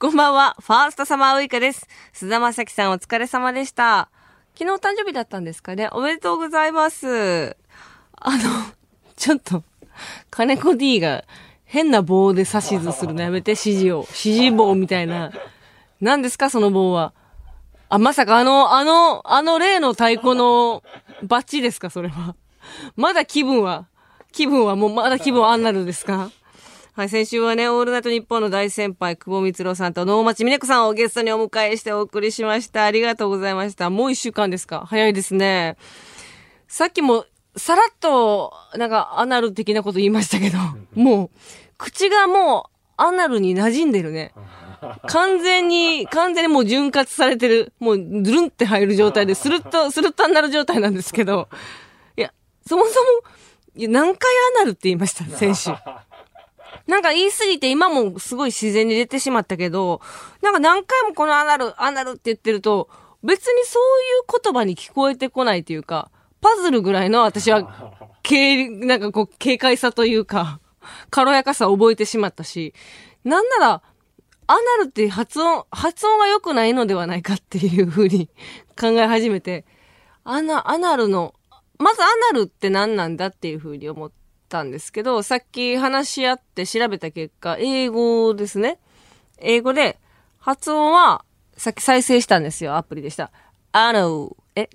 こんばんは、ファーストサマーウイカです。菅田将暉さんお疲れ様でした。昨日誕生日だったんですかね。おめでとうございます。ちょっと、金子 D が変な棒で指図するのやめて、指示棒みたいな。何ですかその棒は。まさか例の太鼓のバッチですかそれは。まだ気分はアンナルですか？はい、先週はね、オールナイトニッポンの大先輩、久保光郎さんと能町みね子さんをゲストにお迎えしてお送りしました。ありがとうございました。もう1週間ですか？早いですね。さっきも、さらっと、アナル的なこと言いましたけど、もう、口がもう、アナルに馴染んでるね。完全にもう潤滑されてる。もう、ズルンって入る状態で、スルッとアナル状態なんですけど、いや、そもそも、何回アナルって言いました、先週。言い過ぎて今もすごい自然に出てしまったけど、何回もこのアナルって言ってると、別にそういう言葉に聞こえてこないというか、パズルぐらいの私は、軽快さというか、軽やかさを覚えてしまったし、なんなら、アナルって発音が良くないのではないかっていう風に考え始めて、アナルの、まずアナルって何なんだっていう風に思ったんですけど、さっき話し合って調べた結果、英語ですね。英語で、発音は、さっき再生したんですよ、アプリでした。エノ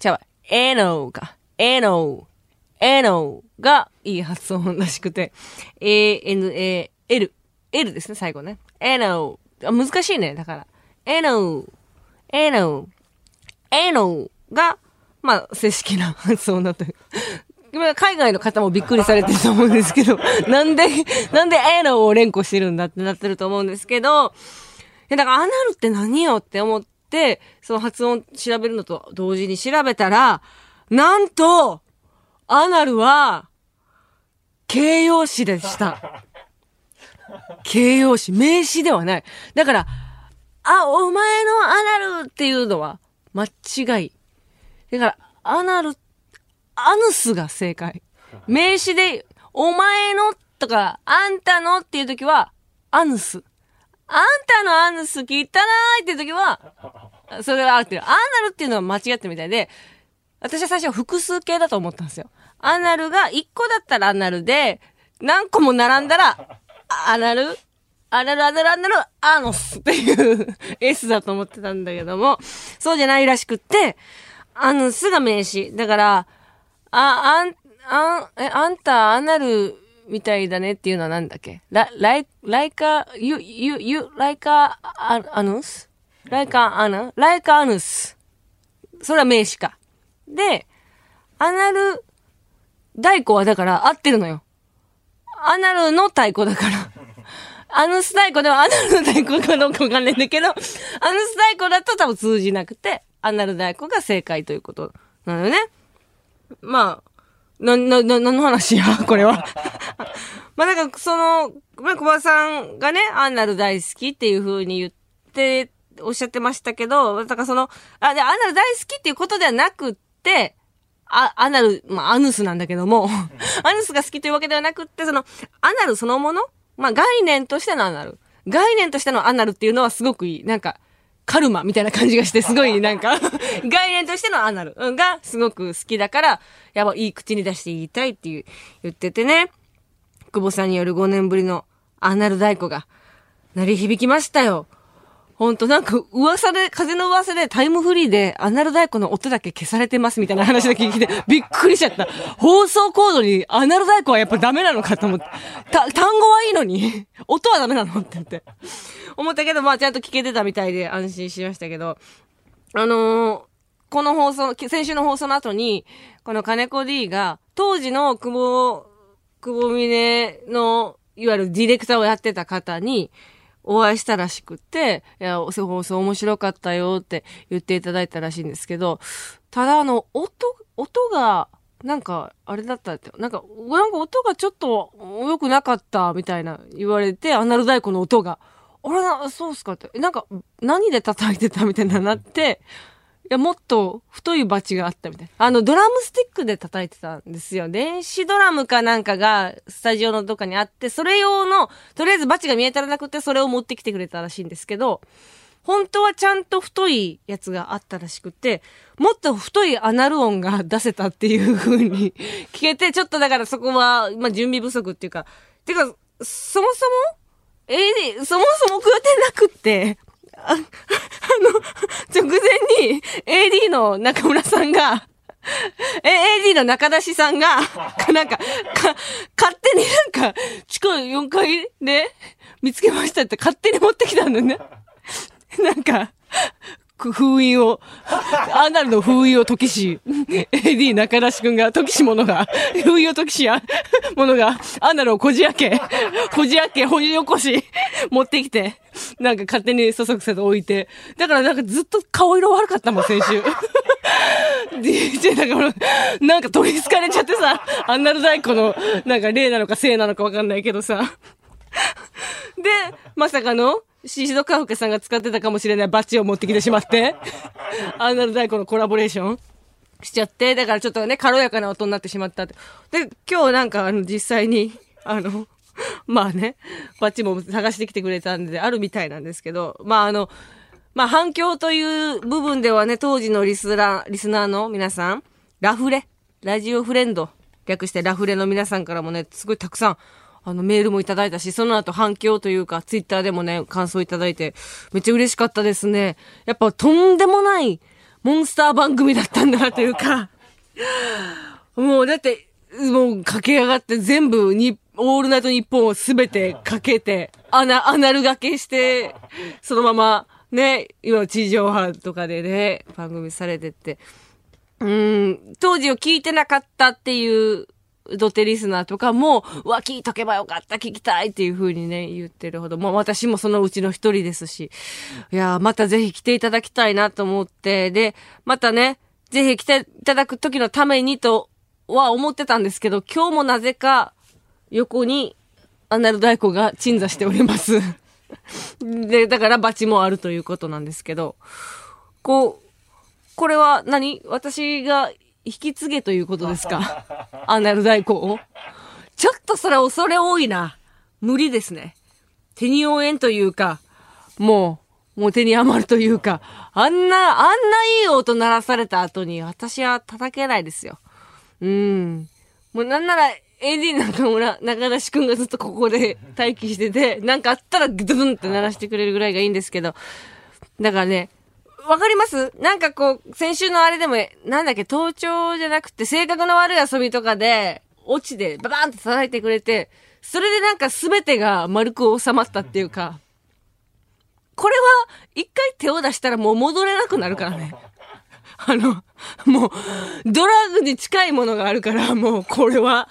がいい発音らしくて、ANAL、L ですね、最後ね。エノ難しいね、だから。エノが、正式な発音だという。海外の方もびっくりされてると思うんですけど、なんでエノを連呼してるんだってなってると思うんですけど、アナルって何よって思って、その発音調べるのと同時に調べたら、なんと、アナルは、形容詞でした。形容詞、名詞ではない。だから、お前のアナルっていうのは、間違い。だから、アヌスが正解。名詞で、お前のとか、あんたのっていう時は、アヌス。あんたのアヌス汚いっていう時は、それが合ってる。アナルっていうのは間違ってるみたいで、私は最初複数形だと思ったんですよ。アナルが1個だったらアナルで、何個も並んだら、アナル、アノスっていう S だと思ってたんだけども、そうじゃないらしくって、アヌスが名詞。だから、あんたアナルみたいだねっていうのはなんだっけ？ライカアヌス？ライカアヌス。それは名詞か。で、アナル太鼓はだから合ってるのよ。アナルの太鼓だから。アヌス太鼓ではアナルの太鼓かどうかわかんないんだけど、アヌス太鼓だと多分通じなくて、アナル太鼓が正解ということなのよね。何の話やこれは。小林さんがね、アナル大好きっていう風におっしゃってましたけど、アナル大好きっていうことではなくって、アナル、アヌスなんだけども、アヌスが好きというわけではなくって、アナルそのもの、概念としてのアナル。概念としてのアナルっていうのはすごくいい。カルマみたいな感じがして、すごい概念としてのアナルがすごく好きだから、いい口に出して言いたいって言っててね。久保さんによる5年ぶりのアナル太鼓が鳴り響きましたよ。ほんと風の噂でタイムフリーでアナル太鼓の音だけ消されてますみたいな話だけ聞いてびっくりしちゃった。放送コードにアナル太鼓はやっぱダメなのかと思って。単語はいいのに、音はダメなのって言って。思ったけど、ちゃんと聞けてたみたいで安心しましたけど、この先週の放送の後に、この金子 D が、当時の久保峰の、いわゆるディレクターをやってた方に、お会いしたらしくって、放送面白かったよって言っていただいたらしいんですけど、ただ音が、あれだったって、音がちょっと良くなかったみたいな言われて、アナル太鼓の音が、そうっすかって、何で叩いてたみたいななって、 や、もっと太いバチがあったみたいな。ドラムスティックで叩いてたんですよ。電子ドラムかなんかがスタジオのどっかにあって、それ用の、とりあえずバチが見えたらなくて、それを持ってきてくれたらしいんですけど、本当はちゃんと太いやつがあったらしくて、もっと太いアナル音が出せたっていう風に聞けて、ちょっとだからそこは、まあ、準備不足っていうか、そもそもそもそも食うてなくって、直前に AD の中村さんが、AD の中出しさんが、なんか、勝手になんか、地下4階で見つけましたって勝手に持ってきたんだよね。なんか、封印を、アナルの封印を解きし、AD 中出しくんが、解きし者が、封印を解きしや、者が、アナルをこじ開け、掘り起こし、持ってきて、なんか勝手にそそくさと置いて、だからなんかずっと顔色悪かったもん、先週。DJ だから、なんか取り憑かれちゃってさ、アナル太鼓の、なんか霊なのか聖なのかわかんないけどさ。で、まさかの、シシドカフケさんが使ってたかもしれないバッジを持ってきてしまって、アナル太鼓のコラボレーションしちゃって、だからちょっとね、軽やかな音になってしまったって。で、今日なんか実際に、まあね、バッジも探してきてくれたんで、あるみたいなんですけど、まあ反響という部分ではね、当時のリスナーの皆さん、ラジオフレンド、略してラフレの皆さんからもね、すごいたくさん、メールもいただいたし、その後反響というか、ツイッターでもね、感想いただいて、めっちゃ嬉しかったですね。やっぱとんでもないモンスター番組だったんだなというか、もうだって、もう駆け上がって全部に、オールナイトニッポンをすべてかけて、アナル掛けして、そのまま、ね、今地上波とかでね、番組されてって、当時を聞いてなかったっていうドテリスナーとかも、聞いとけばよかった、聞きたいっていう風にね、言ってるほど、もう私もそのうちの一人ですし、いや、またぜひ来ていただきたいなと思って、で、またね、ぜひ来ていただく時のためにとは思ってたんですけど、今日もなぜか横にアナル太鼓が鎮座しております。で、だからバチもあるということなんですけど、これは私が引き継げということですか？アナル太鼓を？ちょっとそれ恐れ多いな。無理ですね。手に負えんというか、もう手に余るというか、あんないい音鳴らされた後に私は叩けないですよ。もうなんなら、AD 中出しくんがずっとここで待機してて、なんかあったらグドゥンって鳴らしてくれるぐらいがいいんですけど、だからね、わかります？なんか先週のあれでも、なんだっけ、盗聴じゃなくて、性格の悪い遊びとかで、オチでババーンって叩いてくれて、それでなんか全てが丸く収まったっていうか、これは、一回手を出したらもう戻れなくなるからね。もう、ドラッグに近いものがあるから、もうこれは、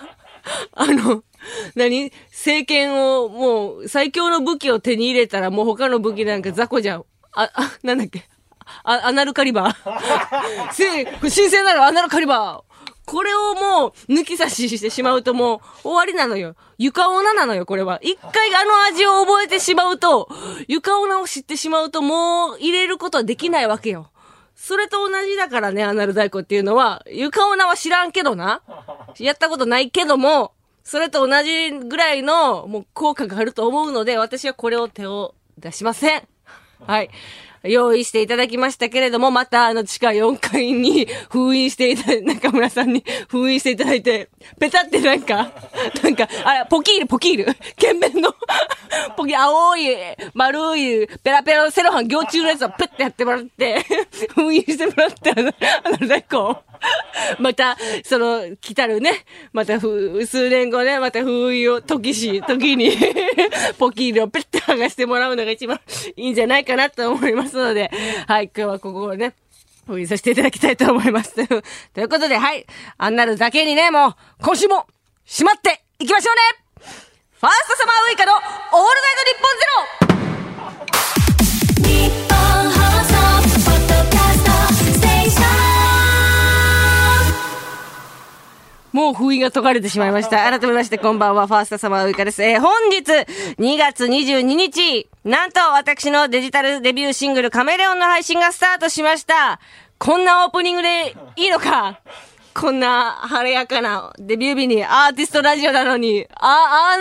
政権をもう最強の武器を手に入れたらもう他の武器なんか雑魚じゃん。なんだっけ。アナルカリバー。神聖なるアナルカリバー。これをもう抜き差ししてしまうともう終わりなのよ。床女なのよ、これは。一回味を覚えてしまうと、床女を知ってしまうともう入れることはできないわけよ。それと同じだからね、アナル太鼓っていうのは、床女は知らんけどな。やったことないけども、それと同じぐらいのもう効果があると思うので、私はこれを手を出しません。はい。用意していただきましたけれども、また地下4階に封印していただいて、中村さんに封印していただいて、ペタってポキール、剣弁の、青い、丸い、ペラペラのセロハン行中のやつをプッてやってもらって、封印してもらって、太鼓を。また、来たるね、また数年後ね、また封印を時に、ポキールをペッて剥がしてもらうのが一番いいんじゃないかなと思いますので、はい、今日はここをね、封印させていただきたいと思います。ということで、はい、アンナルだけにね、もう、今週も、締まっていきましょうね。ファーストサマーウイカのオールナイトニッポンゼロ。もう封印が解かれてしまいました。改めましてこんばんは、ファーストサマーウイカです。本日2月22日、なんと私のデジタルデビューシングルカメレオンの配信がスタートしました。 こんなオープニングでいいのか。こんな晴れやかなデビュー日にアーティストラジオなのに、ア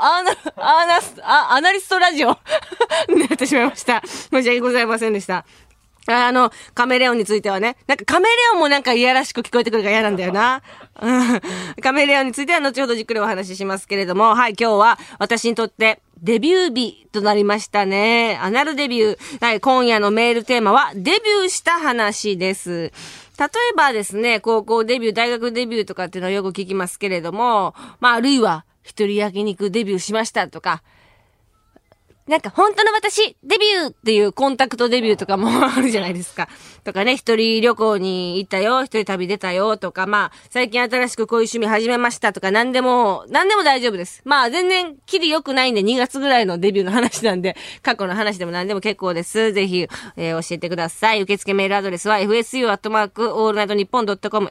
ナリストラジオになってしまいました。申し訳ございませんでした。カメレオンについてはね。なんかカメレオンもなんかいやらしく聞こえてくるから嫌なんだよな。カメレオンについては後ほどじっくりお話ししますけれども、はい、今日は私にとってデビュー日となりましたね。アナルデビュー。はい、今夜のメールテーマはデビューした話です。例えばですね、高校デビュー、大学デビューとかっていうのをよく聞きますけれども、まあ、あるいは一人焼肉デビューしましたとか、なんか本当の私デビューっていうコンタクトデビューとかもあるじゃないですか。とかね、一人旅行に行ったよ、一人旅出たよとか、まあ、最近新しくこういう趣味始めましたとか、何でも大丈夫です。まあ、全然キリ良くないんで2月ぐらいのデビューの話なんで、過去の話でも何でも結構です。ぜひ、教えてください。受付メールアドレスは fsu@allnightnippon.com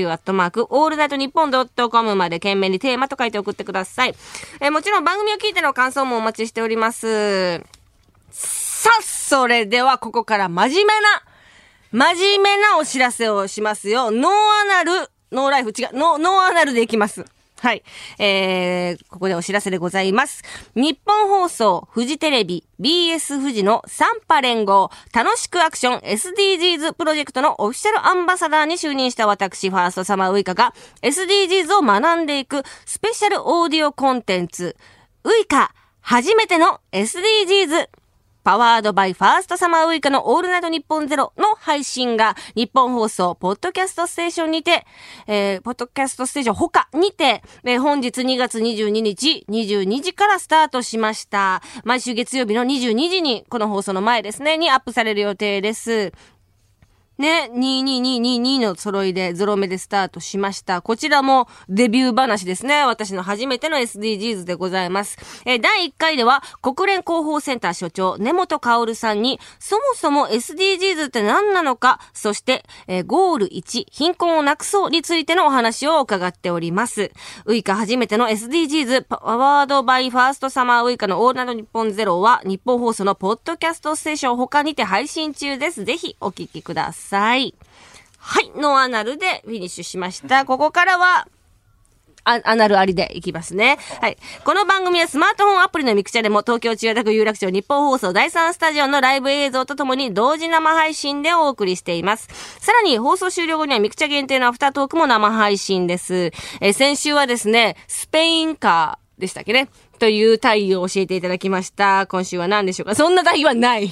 fsu@allnightnippon.com まで懸命にテーマと書いて送ってください。もちろん番組を聞いての感想もお待ちしております。さあ、それではここから真面目なお知らせをしますよ。ノーアナルでいきます。はい。ここでお知らせでございます。日本放送、フジテレビ、BS フジのサンパ連合、楽しくアクション SDGs プロジェクトのオフィシャルアンバサダーに就任した私、ファーストサマーウイカが SDGs を学んでいくスペシャルオーディオコンテンツ、ウイカ初めての SDGsパワードバイファーストサマーウイカのオールナイトニッポンゼロの配信が日本放送ポッドキャストステーションにて、ポッドキャストステーション他にて、本日2月22日22時からスタートしました。毎週月曜日の22時にこの放送の前ですねにアップされる予定です。ね、22222の揃いでゾロ目でスタートしました。こちらもデビュー話ですね。私の初めての SDGs でございます。第1回では国連広報センター所長根本薫さんにそもそも SDGs って何なのか、そして、ゴール1貧困をなくそうについてのお話を伺っております。ウイカ初めての SDGs パワードバイファーストサマーウイカのオールナイトニッポンゼロは日本放送のポッドキャストステーション他にて配信中です。ぜひお聞きください。はい。ノーアナルでフィニッシュしました。ここからは、アナルありでいきますね。はい。この番組はスマートフォンアプリのミクチャでも東京千代田区有楽町日本放送第3スタジオのライブ映像とともに同時生配信でお送りしています。さらに放送終了後にはミクチャ限定のアフタートークも生配信です。先週はですね、スペインカーでしたっけね。という単位を教えていただきました。今週は何でしょうか。そんな単位はない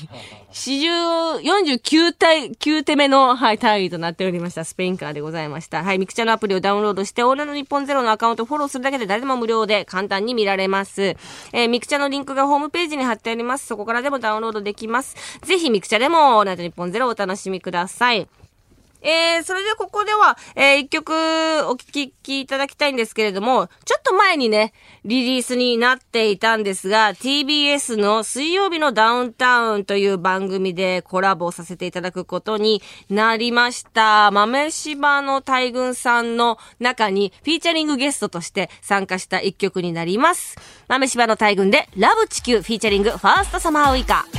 。49手目の、はい、単位となっておりました。スペインカーでございました。はい、ミクチャのアプリをダウンロードして、オールナイトニッポンゼロのアカウントをフォローするだけで誰でも無料で簡単に見られます。ミクチャのリンクがホームページに貼ってあります。そこからでもダウンロードできます。ぜひミクチャでもオールナイトニッポンゼロをお楽しみください。それでここでは、一曲お聴きいただきたいんですけれども、ちょっと前にね、リリースになっていたんですが、TBS の水曜日のダウンタウンという番組でコラボさせていただくことになりました。豆柴の大群さんの中にフィーチャリングゲストとして参加した一曲になります。豆柴の大群でラブ地球フィーチャリングファーストサマーウイカ。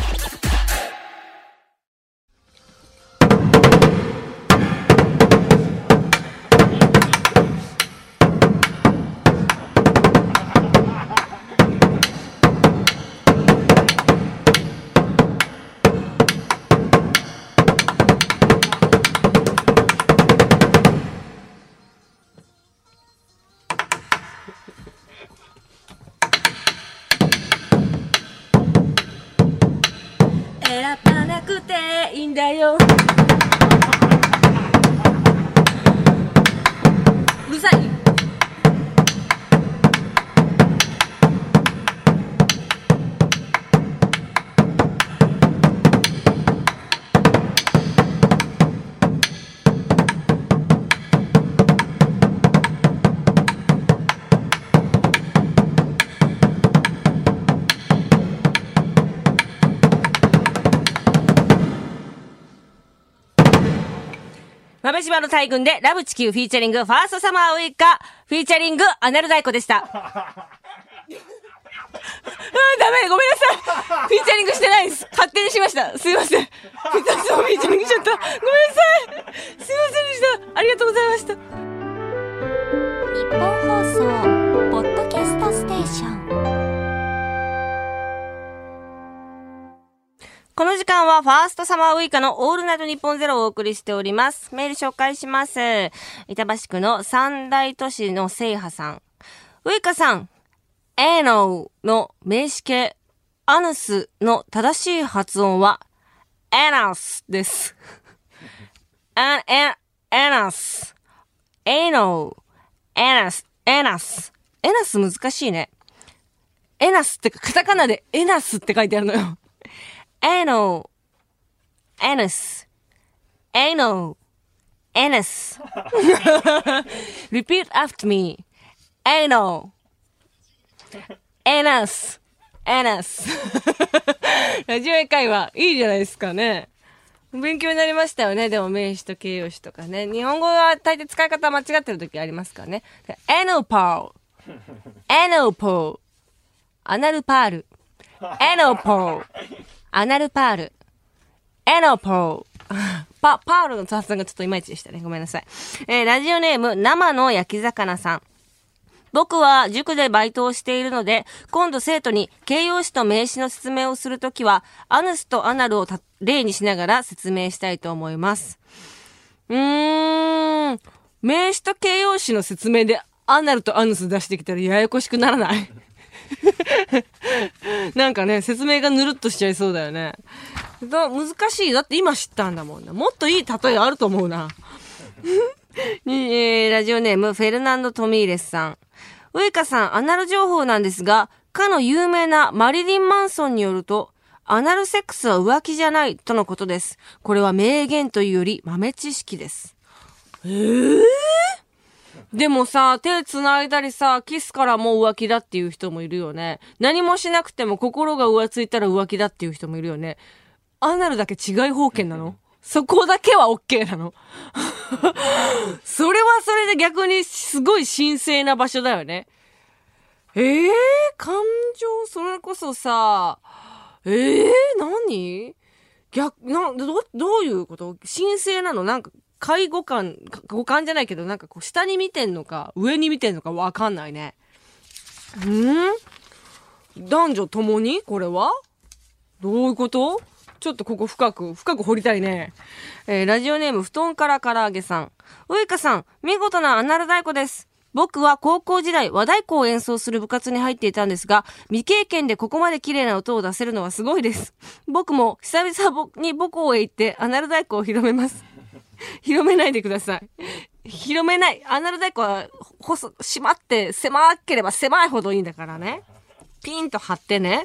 選ばなくていいんだよ。うるさい。豆柴の大群でラブ地球フィーチャリングファーストサマーウイカフィーチャリングアナルダイコでした。 ダメ、ごめんなさい。フィーチャリングしてないです。勝手にしました。すいません。2つもフィーチャリングしちゃった。ごめんなさい。すいませんでした。ありがとうございました。 日本放送ポッドキャストステーション。 この時間はファーストサマーウイカのオールナイトニッポンゼロをお送りしております。メール紹介します。板橋区の三大都市の聖波さん。ウイカさん、エノーの名詞形アヌスの正しい発音はエナスです。エナス。エノー。エナス。エナス。エナス難しいね。エナスってカタカナでエナスって書いてあるのよ。Anal, anus, anal, anus. Repeat after me. Anal, anus, anus. ラジオ英会話いいじゃないですかね。勉強になりましたよね。でも名詞と形容詞とかね。日本語は大抵使い方間違ってる時ありますからね。Anal pearl, anal pearl, アナルパール、anal pearl。アナルパール。エノポー。パールの発音がちょっといまいちでしたね。ごめんなさい。ラジオネーム、生の焼き魚さん。僕は塾でバイトをしているので、今度生徒に形容詞と名詞の説明をするときは、アヌスとアナルを例にしながら説明したいと思います。名詞と形容詞の説明でアナルとアヌス出してきたらややこしくならないなんかね、説明がぬるっとしちゃいそうだよね。難しい。だって今知ったんだもんな。もっといい例えあると思うな。ラジオネーム、フェルナンド・トミーレスさん。ウイカさん、アナル情報なんですが、かの有名なマリリン・マンソンによると、アナルセックスは浮気じゃないとのことです。これは名言というより豆知識です。でもさ、手繋いだりさ、キスからもう浮気だっていう人もいるよね。何もしなくても心が浮ついたら浮気だっていう人もいるよね。アナルだけ違い方権なの？そこだけは OK なの？それはそれで逆にすごい神聖な場所だよね。感情、それこそさ、何？どういうこと？神聖なの？なんか、五感じゃないけど、なんかこう、下に見てんのか、上に見てんのかわかんないね。男女ともにこれはどういうこと？ちょっとここ深く掘りたいね。ラジオネーム、布団から唐揚げさん。ウイカさん、見事なアナル太鼓です。僕は高校時代、和太鼓を演奏する部活に入っていたんですが、未経験でここまで綺麗な音を出せるのはすごいです。僕も久々に母校へ行ってアナル太鼓を広めます。広めないでください。広めない。アナル太鼓は、閉まって、狭ければ狭いほどいいんだからね。ピンと張ってね。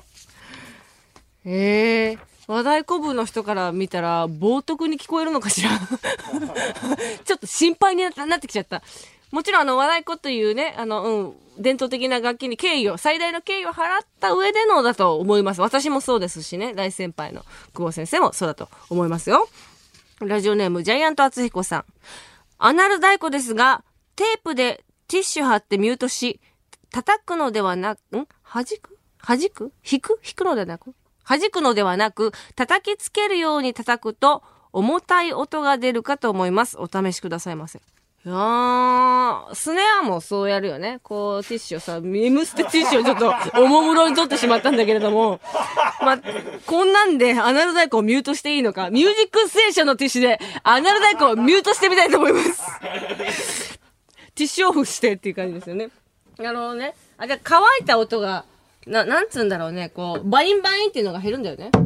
和太鼓部の人から見たら、冒涜に聞こえるのかしら。ちょっと心配になってきちゃった。もちろん和太鼓というね、伝統的な楽器に最大の敬意を払った上でのだと思います。私もそうですしね、大先輩の久保先生もそうだと思いますよ。ラジオネーム、ジャイアント厚彦さん。アナル太鼓ですが、テープでティッシュ貼ってミュートし、叩くのではなく、弾くのではなく、弾くのではなく、叩きつけるように叩くと、重たい音が出るかと思います。お試しくださいませ。スネアもそうやるよね。こう、ティッシュをさ、Mステティッシュをちょっと、おもむろに取ってしまったんだけれども、こんなんで、アナル太鼓をミュートしていいのか、ミュージックステーションのティッシュで、アナル太鼓をミュートしてみたいと思います。ティッシュオフしてっていう感じですよね。じゃあ乾いた音が、なんつうんだろうね、こう、バインバインっていうのが減るんだよね。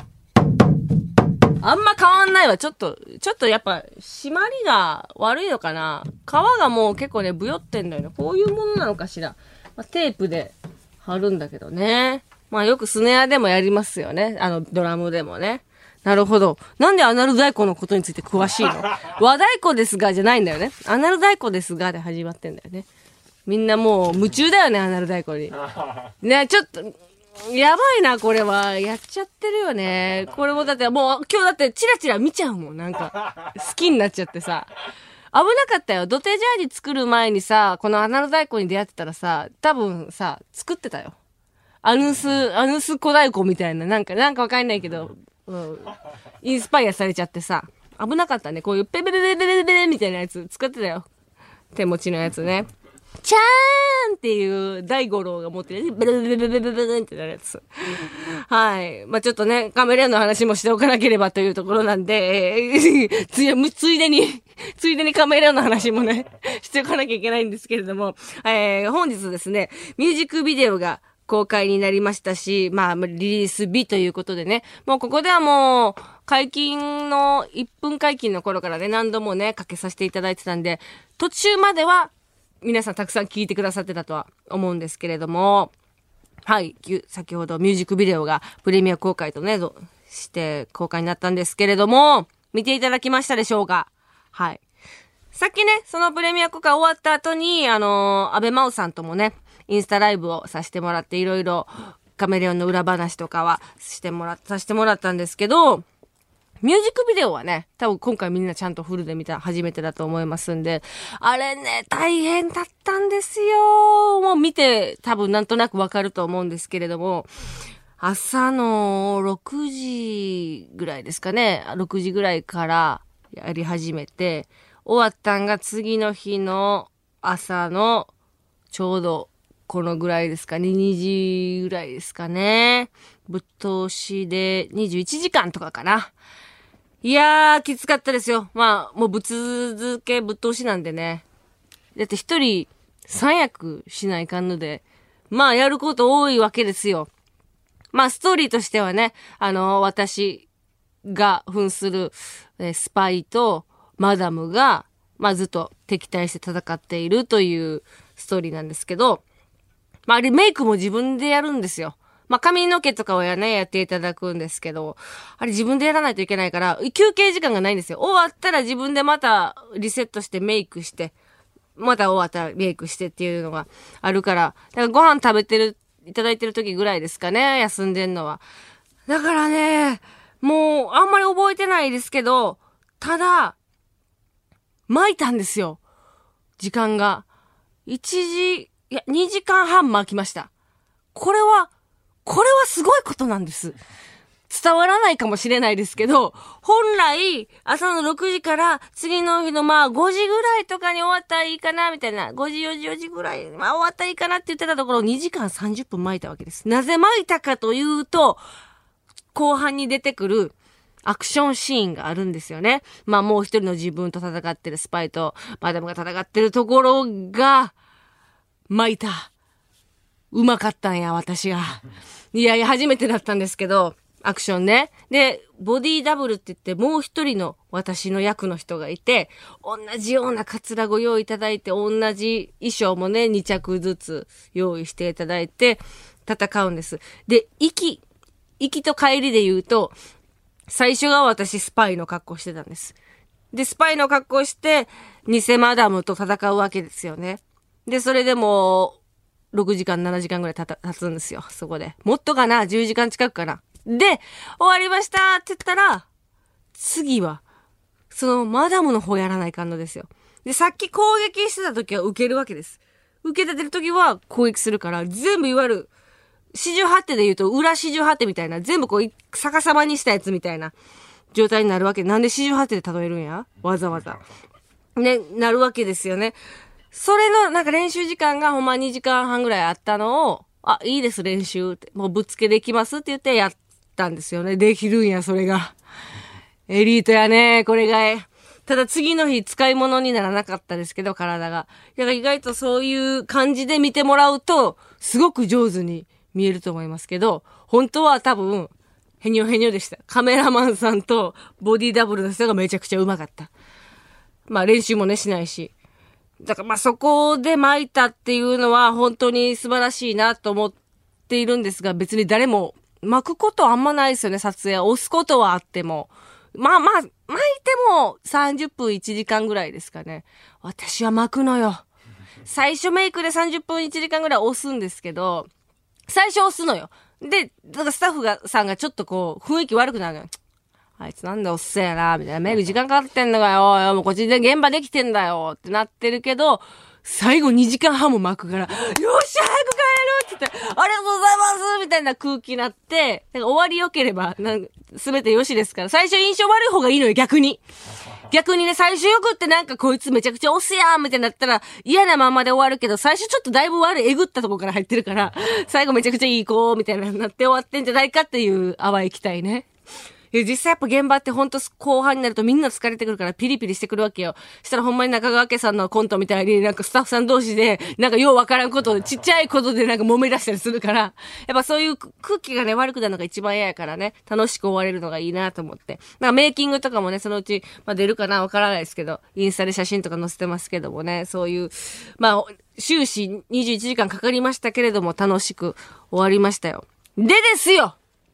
あんま変わんないわ。ちょっとやっぱ、締まりが悪いのかな。皮がもう結構ね、ぶよってんだよね。こういうものなのかしら。テープで貼るんだけどね。よくスネアでもやりますよね。ドラムでもね。なるほど。なんでアナル太鼓のことについて詳しいの？和太鼓ですがじゃないんだよね。アナル太鼓ですがで始まってんだよね。みんなもう夢中だよね、アナル太鼓に。ね、ちょっと、やばいな、これは。やっちゃってるよね。これもだってもう、今日だってチラチラ見ちゃうもん。なんか、好きになっちゃってさ。危なかったよ。土手ジャージ作る前にさ、このアナル太鼓に出会ってたらさ、多分さ、作ってたよ。 アヌス小太鼓みたいな、なんかわかんないけど、インスパイアされちゃってさ、危なかったね。こういうペベベベベベベベみたいなやつ使ってたよ。手持ちのやつね。チャーンっていう大五郎が持ってる、ベベベベベベベベってなるやつ。はい。まあ、ちょっとね、カメレオンの話もしておかなければというところなんで、ついでにカメレオンの話もね、しておかなきゃいけないんですけれども、本日ですね、ミュージックビデオが公開になりましたし、まあ、リリース日ということでね、もうここではもう、1分解禁の頃からね、何度もね、かけさせていただいてたんで、途中までは、皆さんたくさん聞いてくださってたとは思うんですけれども、はい、先ほどミュージックビデオがプレミア公開とね、して公開になったんですけれども、見ていただきましたでしょうか？はい。さっきね、そのプレミア公開終わった後に、安倍真央さんともね、インスタライブをさせてもらって、いろいろカメレオンの裏話とかはさせてもらったんですけど、ミュージックビデオはね、多分今回みんなちゃんとフルで見た初めてだと思いますんで、あれね、大変だったんですよ。もう見て多分なんとなくわかると思うんですけれども、朝の6時ぐらいですかね、6時ぐらいからやり始めて、終わったんが次の日の朝のちょうどこのぐらいですかね、2時ぐらいですかね。ぶっ通しで21時間とかかな。いやー、きつかったですよ。まあ、もうぶっ通しなんでね。だって一人3役しないかんので、まあやること多いわけですよ。まあストーリーとしてはね、私が扮する、スパイとマダムが、まあずっと敵対して戦っているというストーリーなんですけど、まあメイクも自分でやるんですよ。まあ、髪の毛とかはやっていただくんですけど、あれ自分でやらないといけないから、休憩時間がないんですよ。終わったら自分でまたリセットしてメイクして、また終わったらメイクしてっていうのがあるから、だからご飯いただいてる時ぐらいですかね、休んでんのは。だからね、もうあんまり覚えてないですけど、ただ、巻いたんですよ。時間が。2時間半巻きました。これはすごいことなんです。伝わらないかもしれないですけど、本来、朝の6時から次の日のまあ5時ぐらいとかに終わったらいいかな、みたいな。5時、4時ぐらい、まあ終わったらいいかなって言ってたところ、2時間30分巻いたわけです。なぜ巻いたかというと、後半に出てくるアクションシーンがあるんですよね。まあもう一人の自分と戦ってるスパイとマダムが戦ってるところが、巻いた。うまかったんや、私が。いやいや、初めてだったんですけど、アクションね。で、ボディダブルって言って、もう一人の私の役の人がいて、同じようなカツラご用意いただいて、同じ衣装もね、2着ずつ用意していただいて、戦うんです。で、行きと帰りで言うと、最初が私スパイの格好してたんです。で、スパイの格好して、偽マダムと戦うわけですよね。で、それでも、6時間、7時間ぐらい経つんですよ、そこで。もっとかな ?10 時間近くかな。で、終わりましたって言ったら、次は、そのマダムの方やらないかんのですよ。で、さっき攻撃してた時は受けるわけです。受けてる時は攻撃するから、全部いわゆる、四十八手で言うと、裏四十八手みたいな、全部こう、逆さまにしたやつみたいな状態になるわけ。なんで四十八手で例えるんやわざわざ。ね、なるわけですよね。それの、なんか練習時間がほんま2時間半ぐらいあったのを、あ、いいです、練習って。もうぶっつけできますって言ってやったんですよね。できるんや、それが。エリートやね、これが。ただ次の日使い物にならなかったですけど、体が。だから意外とそういう感じで見てもらうと、すごく上手に見えると思いますけど、本当は多分、へにょへにょでした。カメラマンさんとボディダブルの人がめちゃくちゃ上手かった。まあ練習もね、しないし。だからまあそこで巻いたっていうのは本当に素晴らしいなと思っているんですが、別に誰も巻くことあんまないですよね、撮影。押すことはあっても。まあ、巻いても30分1時間ぐらいですかね。私は巻くのよ。最初メイクで30分1時間ぐらい押すんですけど、最初押すのよ。で、だからスタッフさんがちょっとこう、雰囲気悪くなるのよ。あいつなんだおっせえな、みたいな。メイク時間かかってんのかよ。もうこっちで現場できてんだよ。ってなってるけど、最後2時間半も巻くから、よっしゃ早く帰ろうってって、ありがとうございますみたいな空気になって、終わり良ければ、すべて良しですから、最初印象悪い方がいいのよ、逆に。逆にね、最初よくってなんかこいつめちゃくちゃ押すやんみたいになったら嫌なままで終わるけど、最初ちょっとだいぶえぐったとこから入ってるから、最後めちゃくちゃいい子みたいなになって終わってんじゃないかっていう淡い期待ね。実際やっぱ現場ってほんと後半になるとみんな疲れてくるからピリピリしてくるわけよ。したらほんまに中川家さんのコントみたいになんかスタッフさん同士でなんかようわからんことでちっちゃいことでなんか揉め出したりするから、やっぱそういう空気がね悪くなるのが一番嫌やからね、楽しく終われるのがいいなと思って。なんかメイキングとかもね、そのうち、出るかなわからないですけど、インスタで写真とか載せてますけどもね、そういう、終始21時間かかりましたけれども楽しく終わりましたよ。でですよ、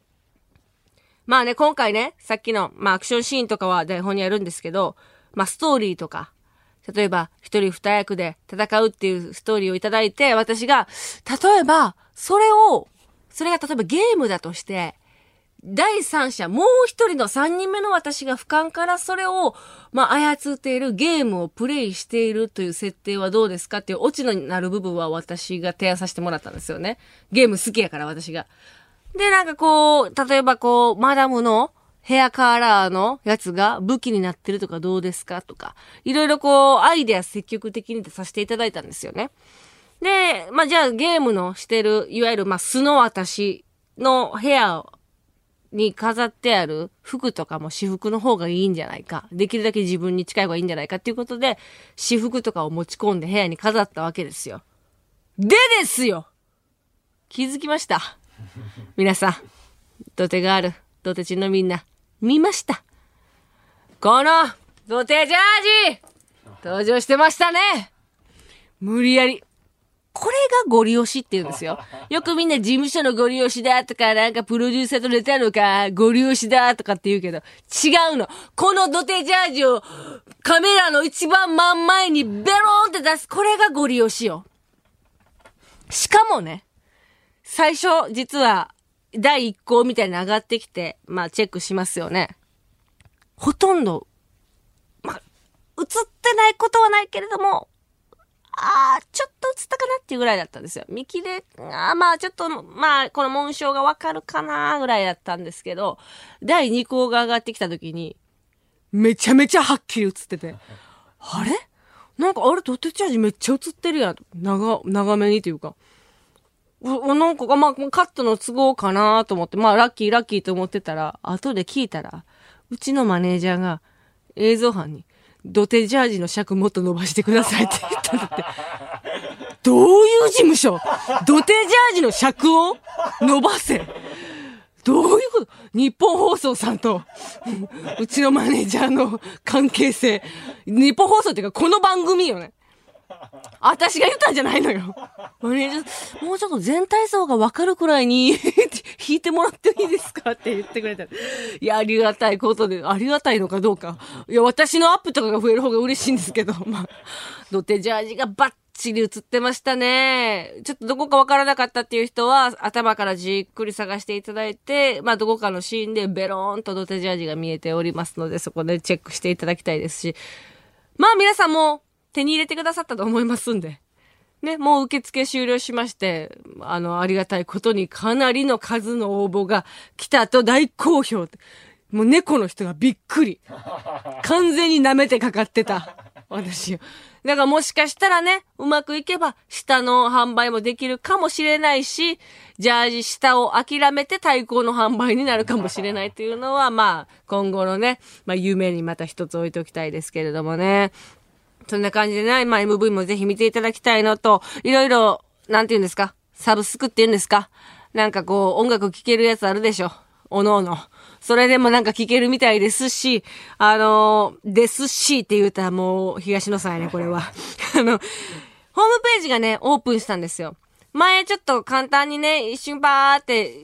今回ね、さっきの、アクションシーンとかは台本にあるんですけど、ストーリーとか、例えば、一人二役で戦うっていうストーリーをいただいて、私が、例えば、それが例えばゲームだとして、第三者、もう一人の三人目の私が俯瞰からそれを、操っているゲームをプレイしているという設定はどうですかっていうオチになる部分は私が提案させてもらったんですよね。ゲーム好きやから私が。で、なんかこう、例えばこう、マダムのヘアカラーのやつが武器になってるとかどうですかとか、いろいろこう、アイデア積極的にさせていただいたんですよね。で、じゃあゲームのしてる、いわゆる素の私の部屋に飾ってある服とかも私服の方がいいんじゃないか。できるだけ自分に近い方がいいんじゃないかっていうことで、私服とかを持ち込んで部屋に飾ったわけですよ。でですよ、気づきました。皆さん、土手がある、土手地のみんな、見ました。この、土手ジャージ登場してましたね。無理やり。これがゴリ押しって言うんですよ。よくみんな事務所のゴリ押しだとか、なんかプロデューサーと寝たのか、ゴリ押しだとかって言うけど、違うの。この土手ジャージをカメラの一番真ん前にベローンって出す。これがゴリ押しよ。しかもね、最初、実は、第一項みたいに上がってきて、チェックしますよね。ほとんど、映ってないことはないけれども、ちょっと映ったかなっていうぐらいだったんですよ。見切れ、ちょっと、この紋章がわかるかなぐらいだったんですけど、第二項が上がってきた時に、めちゃめちゃはっきり映ってて、あれなんかあれ、土手チャージめっちゃ映ってるやん。長めにというか。なんか、カットの都合かなと思って、ラッキーと思ってたら、後で聞いたら、うちのマネージャーが映像班に、土手ジャージの尺もっと伸ばしてくださいって言ったんだって。どういう事務所？土手ジャージの尺を伸ばせ。どういうこと？日本放送さんと、うちのマネージャーの関係性。日本放送っていうか、この番組よね。私が言ったんじゃないのよ。マネージャー、もうちょっと全体像がわかるくらいに弾いてもらっていいですかって言ってくれた。いや、ありがたいことで、ありがたいのかどうか。いや、私のアップとかが増える方が嬉しいんですけど、土手ジャージがバッチリ映ってましたね。ちょっとどこかわからなかったっていう人は、頭からじっくり探していただいて、どこかのシーンでベローンと土手ジャージが見えておりますので、そこでチェックしていただきたいですし、皆さんも、手に入れてくださったと思いますんで。ね、もう受付終了しまして、ありがたいことにかなりの数の応募が来たと大好評。もう猫の人がびっくり。完全に舐めてかかってた。私。だからもしかしたらね、うまくいけば、下の販売もできるかもしれないし、ジャージ下を諦めて対抗の販売になるかもしれないというのは、今後のね、夢にまた一つ置いておきたいですけれどもね。そんな感じでね、MV もぜひ見ていただきたいのと、いろいろ、なんて言うんですか、サブスクって言うんですか、なんかこう、音楽聴けるやつあるでしょ。おのおの。それでもなんか聴けるみたいですし、ですしって言うたらもう、東野さんやね、これは。ホームページがね、オープンしたんですよ。前ちょっと簡単にね、一瞬バーって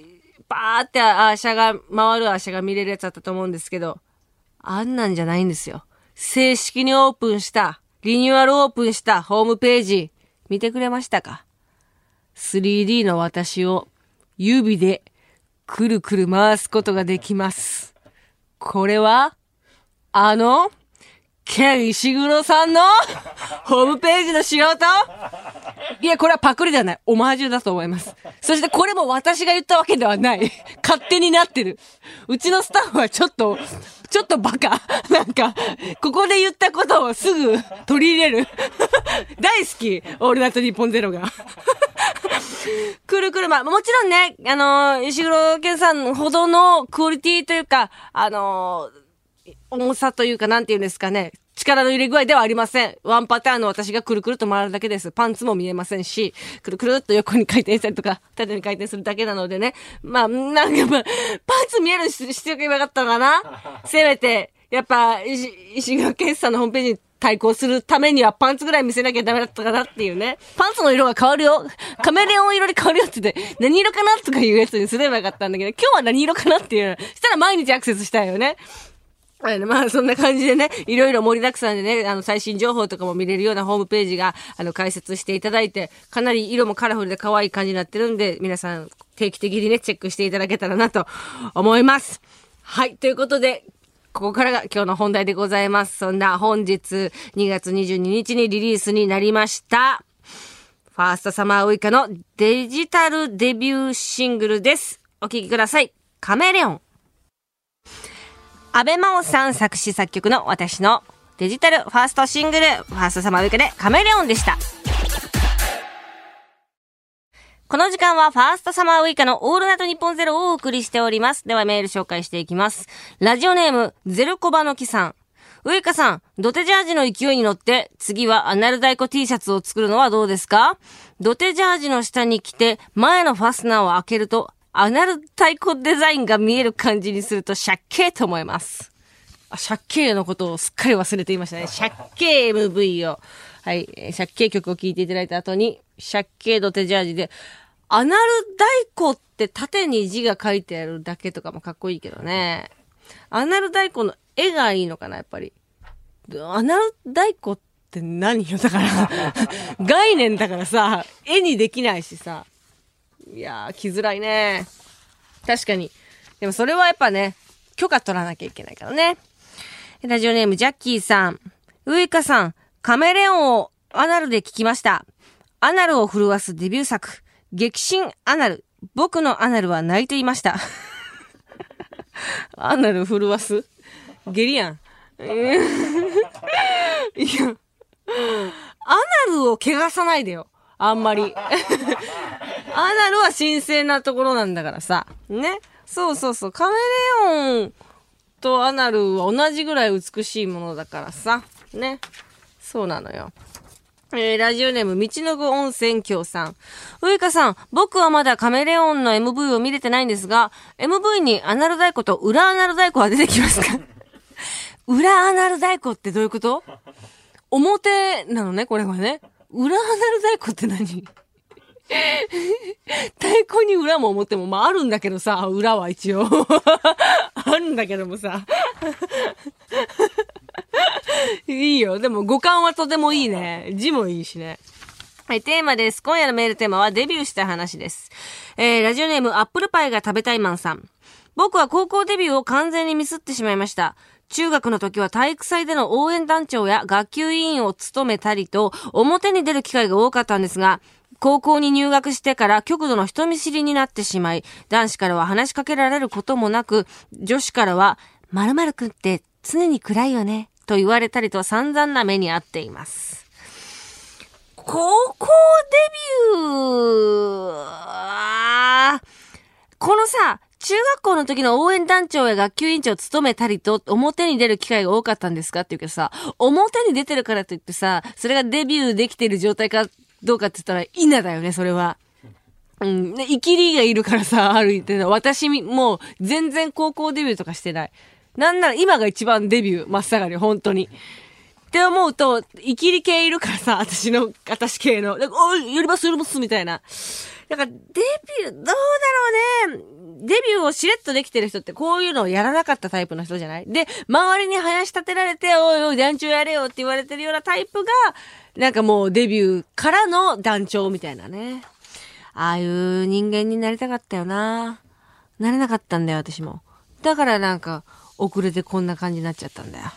回るアシャが見れるやつあったと思うんですけど、あんなんじゃないんですよ。正式にオープンした、リニューアルオープンしたホームページ、見てくれましたか？ 3D の私を指でくるくる回すことができます。これは、 ケン石黒さんのホームページの仕事？いや、これはパクリではない。オマージュだと思います。そしてこれも私が言ったわけではない。勝手になってる。うちのスタッフはちょっとバカ。なんか、ここで言ったことをすぐ取り入れる。大好き。オールナイトニッポンゼロが。くるくるま。もちろんね、石黒健さんほどのクオリティというか、重さというか、なんていうんですかね。力の入れ具合ではありません。ワンパターンの私がくるくると回るだけです。パンツも見えませんし、くるくるっと横に回転したりとか、縦に回転するだけなのでね。まあ、なんかパンツ見える必要がなかったのかなせめて、やっぱ、石黒健さんのホームページに対抗するためにはパンツぐらい見せなきゃダメだったかなっていうね。パンツの色が変わるよ。カメレオン色に変わるよって言って、何色かなとかいうやつにすればよかったんだけど、今日は何色かなっていう。したら毎日アクセスしたいよね。まあそんな感じでね、いろいろ盛りだくさんでね、最新情報とかも見れるようなホームページが、開設していただいて、かなり色もカラフルで可愛い感じになってるんで、皆さん定期的にね、チェックしていただけたらなと思います。はい、ということで、ここからが今日の本題でございます。そんな本日2月22日にリリースになりました、ファーストサマーウイカのデジタルデビューシングルです。お聴きください。カメレオン。安倍真央さん作詞作曲の私のデジタルファーストシングル、ファーストサマーウイカでカメレオンでした。この時間はファーストサマーウイカのオールナイトニッポンゼロをお送りしております。ではメール紹介していきます。ラジオネームゼルコバの木さん。ウイカさん、ドテジャージの勢いに乗って次はアナル太鼓 T シャツを作るのはどうですか？ドテジャージの下に着て前のファスナーを開けるとアナル太鼓デザインが見える感じにするとシャッケーと思います。シャッケーのことをすっかり忘れていましたね。シャッケー MV を。はい。シャッケー曲を聴いていただいた後に、シャッケードテジャージで、アナル太鼓って縦に字が書いてあるだけとかもかっこいいけどね。アナル太鼓の絵がいいのかな、やっぱり。アナル太鼓って何よ、だから。概念だからさ、絵にできないしさ。いやー、来づらいね。確かに。でもそれはやっぱね、許可取らなきゃいけないからね。ラジオネームジャッキーさん。ウイカさん、カメレオンをアナルで聞きました。アナルを震わすデビュー作。激震アナル。僕のアナルは泣いていました。アナル震わすゲリやん。いや、アナルを汚さないでよ。あんまり。アナルは神聖なところなんだからさ。ね。そうそうそう。カメレオンとアナルは同じぐらい美しいものだからさ。ね。そうなのよ。ラジオネーム、道の具温泉郷さん。ウイカさん、僕はまだカメレオンの MV を見れてないんですが、MV にアナル太鼓と裏アナル太鼓は出てきますか？裏アナル太鼓ってどういうこと？表なのね、これはね。裏アナル太鼓って何？太鼓に裏も表も、まああるんだけどさ、裏は一応。あるんだけどもさ。いいよ。でも五感はとてもいいね。字もいいしね。はい、テーマです。今夜のメールテーマはデビューした話です。ラジオネームアップルパイが食べたいマンさん。僕は高校デビューを完全にミスってしまいました。中学の時は体育祭での応援団長や学級委員を務めたりと表に出る機会が多かったんですが、高校に入学してから極度の人見知りになってしまい、男子からは話しかけられることもなく、女子からは〇〇くんって常に暗いよねと言われたりと散々な目にあっています。高校デビュー、このさ、中学校の時の応援団長や学級委員長を務めたりと表に出る機会が多かったんですかっていうけどさ、表に出てるからといってさ、それがデビューできてる状態かどうかって言ったら否だよね、それは。うん。で、イキリがいるからさ、歩いてるの。私もう全然高校デビューとかしてない。なんなら今が一番デビュー真っ盛り、本当に。って思うと、イキリ系いるからさ、私系の。おい、やりますみたいな。だから、デビュー、どうだろうね。デビューをしれっとできてる人ってこういうのをやらなかったタイプの人じゃない？で、周りに林立てられて、おいおい、団長やれよって言われてるようなタイプが、なんかもうデビューからの団長みたいなね。ああいう人間になりたかったよな。なれなかったんだよ、私も。だからなんか、遅れてこんな感じになっちゃったんだよ。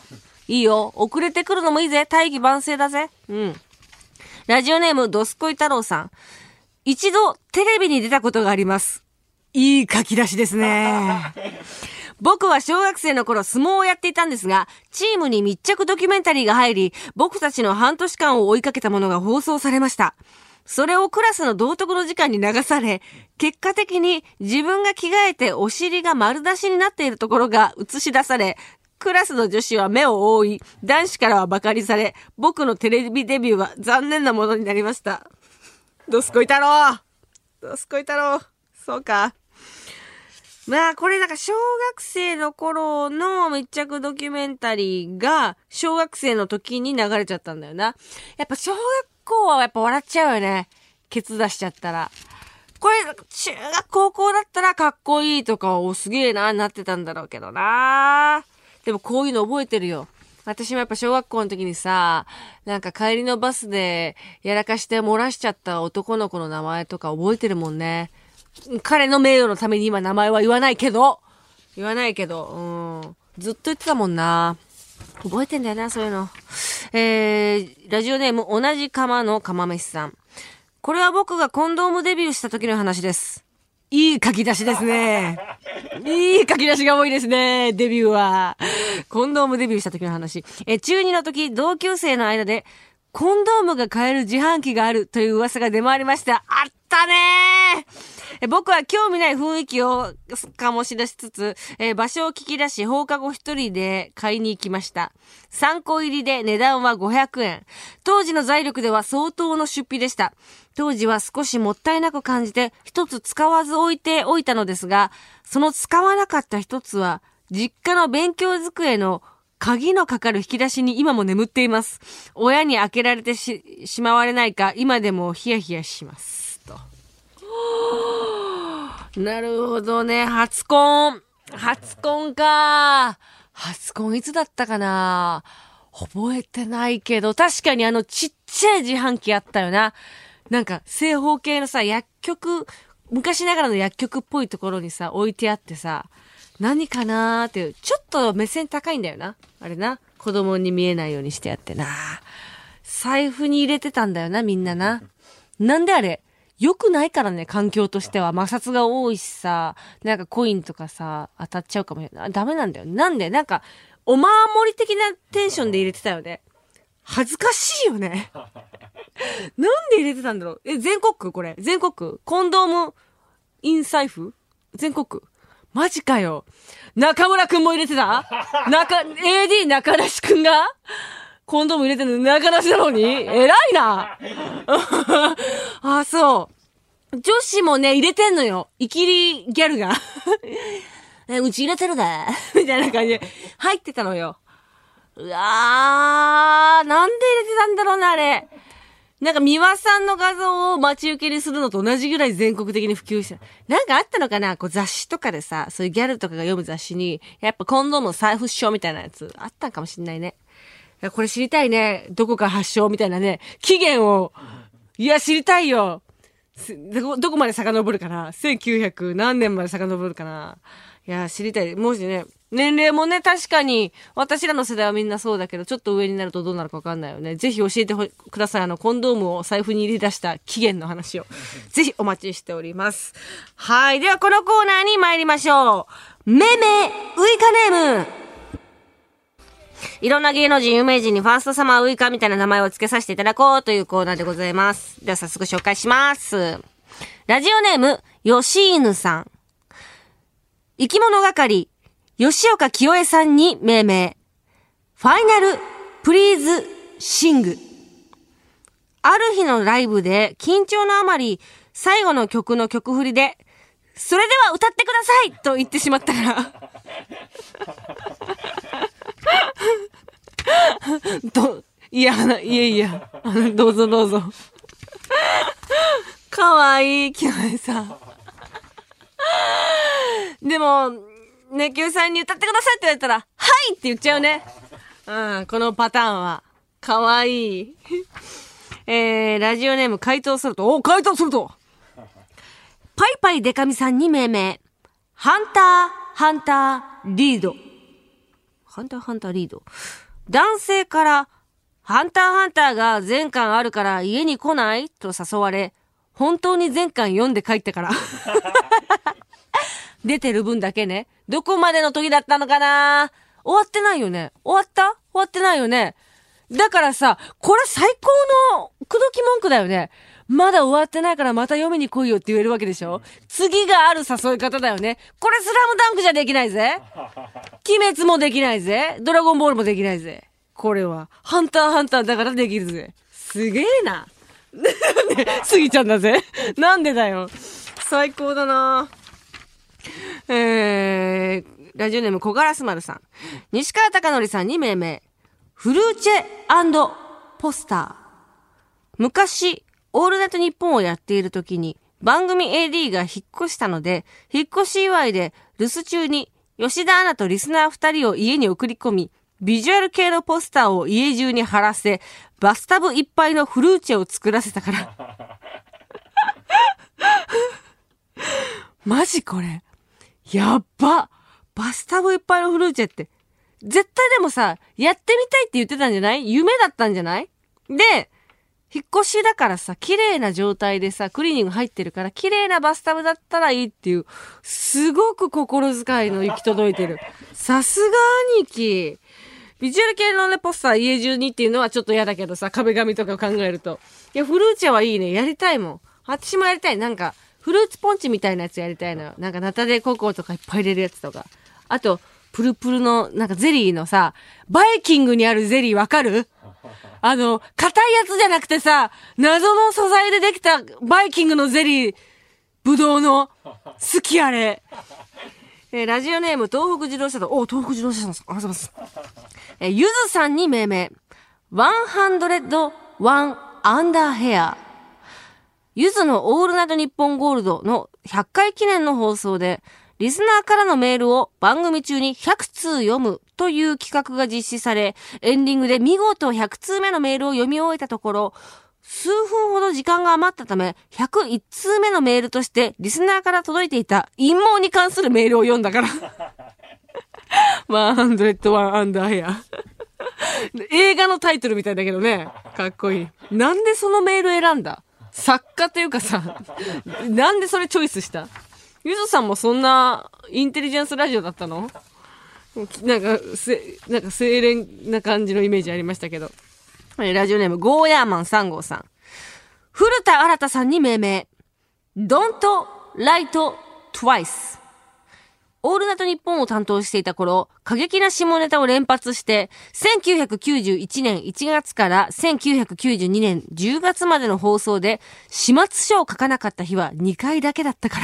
いいよ。遅れてくるのもいいぜ。大器晩成だぜ。うん。ラジオネーム、どすこい太郎さん。一度、テレビに出たことがあります。いい書き出しですね。僕は小学生の頃相撲をやっていたんですが、チームに密着ドキュメンタリーが入り、僕たちの半年間を追いかけたものが放送されました。それをクラスの道徳の時間に流され、結果的に自分が着替えてお尻が丸出しになっているところが映し出され、クラスの女子は目を覆い、男子からは馬鹿にされ、僕のテレビデビューは残念なものになりました。どすこい太郎。どすこい太郎。そうか。まあこれなんか小学生の頃の密着ドキュメンタリーが小学生の時に流れちゃったんだよな。やっぱ小学校はやっぱ笑っちゃうよね。ケツ出しちゃったら。これ中学高校だったらかっこいいとかおすげえななってたんだろうけどな。でもこういうの覚えてるよ。私もやっぱ小学校の時にさ、なんか帰りのバスでやらかして漏らしちゃった男の子の名前とか覚えてるもんね。彼の名誉のために今名前は言わないけど、ずっと言ってたもんな。覚えてんだよな、そういうの。ラジオネーム同じ釜の釜飯さん。これは僕がコンドームデビューした時の話です。いい書き出しですね。いい書き出しが多いですね、デビューは。コンドームデビューした時の話。中2の時、同級生の間で、コンドームが買える自販機があるという噂が出回りました。あったねー。僕は興味ない雰囲気を醸し出しつつ、場所を聞き出し放課後一人で買いに行きました。3個入りで値段は500円。当時の財力では相当の出費でした。当時は少しもったいなく感じて一つ使わず置いておいたのですが、その使わなかった一つは実家の勉強机の鍵のかかる引き出しに今も眠っています。親に開けられてしまわれないか今でもヒヤヒヤします。と。なるほどね。初婚か。初婚いつだったかな。覚えてないけど、確かにちっちゃい自販機あったよな。なんか正方形のさ、薬局、昔ながらの薬局っぽいところにさ、置いてあってさ、何かなーっていう、ちょっと目線高いんだよな。あれな。子供に見えないようにしてやってな。財布に入れてたんだよな、みんなな。なんであれ良くないからね、環境としては。摩擦が多いしさ、なんかコインとかさ、当たっちゃうかもしれない。ダメなんだよ。なんでなんか、お守り的なテンションで入れてたよね。恥ずかしいよね。なんで入れてたんだろう。全国区これ。全国区コンドームイン財布全国区マジかよ。中村くんも入れてたAD 中出しくんがコンドーム入れてるの中出しなのに偉いな。あ、そう。女子もね、入れてんのよ。イキリギャルが。うち入れてるね。みたいな感じで入ってたのよ。うわー、なんで入れてたんだろうな、あれ。なんか、三輪さんの画像を待ち受けにするのと同じぐらい全国的に普及した。なんかあったのかなこう雑誌とかでさ、そういうギャルとかが読む雑誌に、やっぱコンドームの財布賞みたいなやつあったんかもしんないね。これ知りたいね。どこか発祥みたいなね。期限を。いや、知りたいよ。どこまで遡るかな ?1900 何年まで遡るかないや、知りたい。もしね、年齢もね、確かに、私らの世代はみんなそうだけど、ちょっと上になるとどうなるかわかんないよね。ぜひ教えてください。コンドームを財布に入れ出した期限の話を。ぜひお待ちしております。はい。では、このコーナーに参りましょう。めめ、ウイカネーム。いろんな芸能人、有名人にファーストサマーウイカみたいな名前を付けさせていただこうというコーナーでございます。では早速紹介します。ラジオネーム、吉犬さん。生き物係、吉岡清江さんに命名。ファイナル、プリーズ、シング。ある日のライブで緊張のあまり、最後の曲の曲振りで、それでは歌ってくださいと言ってしまったら、いや、どうぞ。かわいい、清江さん。でも、ね、清江さんに歌ってくださいって言われたら、はいって言っちゃうね。うん、このパターンは。かわいい。ラジオネーム、回答すると。パイパイデカミさんに命名。ハンター、リード。 男性からハンターハンターが全巻あるから家に来ないと誘われ、本当に全巻読んで帰ってから。出てる分だけね。どこまでの時だったのかな？終わってないよね。終わってないよね。だからさ、これ最高の口説き文句だよね。まだ終わってないからまた読みに来いよって言えるわけでしょ？次がある誘い方だよね。これスラムダンクじゃできないぜ。鬼滅もできないぜ。ドラゴンボールもできないぜ。これは、ハンターハンターだからできるぜ。すげえな。過ぎちゃうんだぜ。なんでだよ。最高だな。ラジオネーム小ガラス丸さん。西川貴教さんに命名。フルーチェ&ポスター。昔、オールナイトニッポンをやっている時に、番組 AD が引っ越したので、引っ越し祝いで留守中に吉田アナとリスナー2人を家に送り込み、ビジュアル系のポスターを家中に貼らせ、バスタブいっぱいのフルーチェを作らせたから。マジこれ。やっば。バスタブいっぱいのフルーチェって。絶対でもさ、やってみたいって言ってたんじゃない？夢だったんじゃない？で、引っ越しだからさ、綺麗な状態でさ、クリーニング入ってるから、綺麗なバスタブだったらいいっていう、すごく心遣いの行き届いてる。さすが兄貴。ビジュアル系のね、ポスター家中にっていうのはちょっと嫌だけどさ、壁紙とかを考えると。いや、フルーチェはいいね。やりたいもん。私もやりたい。なんか、フルーツポンチみたいなやつやりたいのよ。なんかナタデココとかいっぱい入れるやつとか。あと、プルプルの、なんかゼリーのさ、バイキングにあるゼリーわかる？硬いやつじゃなくてさ、謎の素材でできたバイキングのゼリー、ぶどうの、好きあれ。ラジオネーム東北自動車道、東北自動車道さん、ありがとうございます。ゆずさんに命名。101アンダーヘア。ゆずのオールナイトニッポンゴールドの100回記念の放送で、リスナーからのメールを番組中に100通読むという企画が実施され、エンディングで見事100通目のメールを読み終えたところ、数分ほど時間が余ったため、101通目のメールとしてリスナーから届いていた陰謀に関するメールを読んだから。101アンダーヘア。映画のタイトルみたいだけどね。かっこいい。なんでそのメール選んだ？作家というかさ、なんでそれチョイスした？ゆずさんもそんなインテリジェンスラジオだったの？なんか清廉な感じのイメージありましたけど。ラジオネームゴーヤーマン3号さん。古田新太さんに命名。Don't Write Twice。オールナイトニッポンを担当していた頃、過激な下ネタを連発して、1991年1月から1992年10月までの放送で、始末書を書かなかった日は2回だけだったから。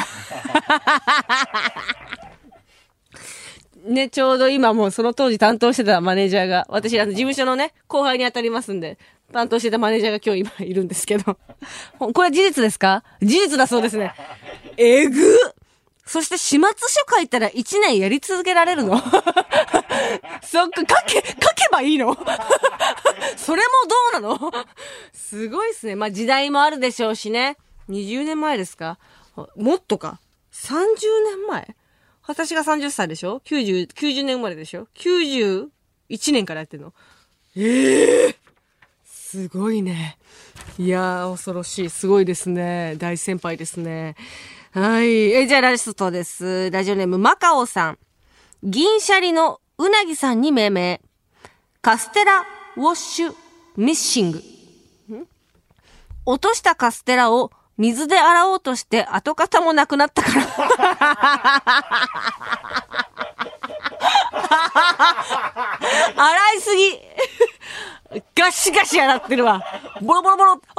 ね、ちょうど今もうその当時担当してたマネージャーが、私事務所のね、後輩に当たりますんで、担当してたマネージャーが今日今いるんですけど。これ事実ですか？事実だそうですね。えぐっ！そして始末書書いたら1年やり続けられるの？そっか、書けばいいの？それもどうなの？すごいっすね。まあ時代もあるでしょうしね。20年前ですか？もっとか。30年前？私が30歳でしょ？ 90年生まれでしょ？ 91年からやってんの？すごいね。いやー、恐ろしい。すごいですね。大先輩ですね。はい。じゃあラストです。ラジオネームマカオさん。銀シャリのうなぎさんに命名。カステラウォッシュミッシング。落としたカステラを水で洗おうとして跡形もなくなったから。洗いすぎ。ガシガシ洗ってるわ。ボロボロボロ。って。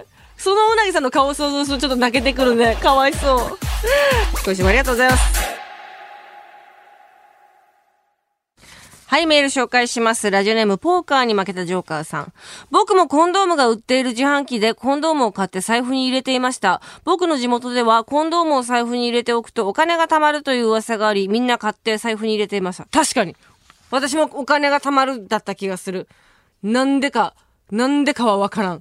そのうなぎさんの顔を想像するとちょっと泣けてくるね。かわいそう。今週もありがとうございます。はい、メール紹介します。ラジオネームポーカーに負けたジョーカーさん。僕もコンドームが売っている自販機でコンドームを買って財布に入れていました。僕の地元ではコンドームを財布に入れておくとお金が貯まるという噂があり、みんな買って財布に入れていました。確かに。私もお金が貯まるだった気がする。なんでかはわからん。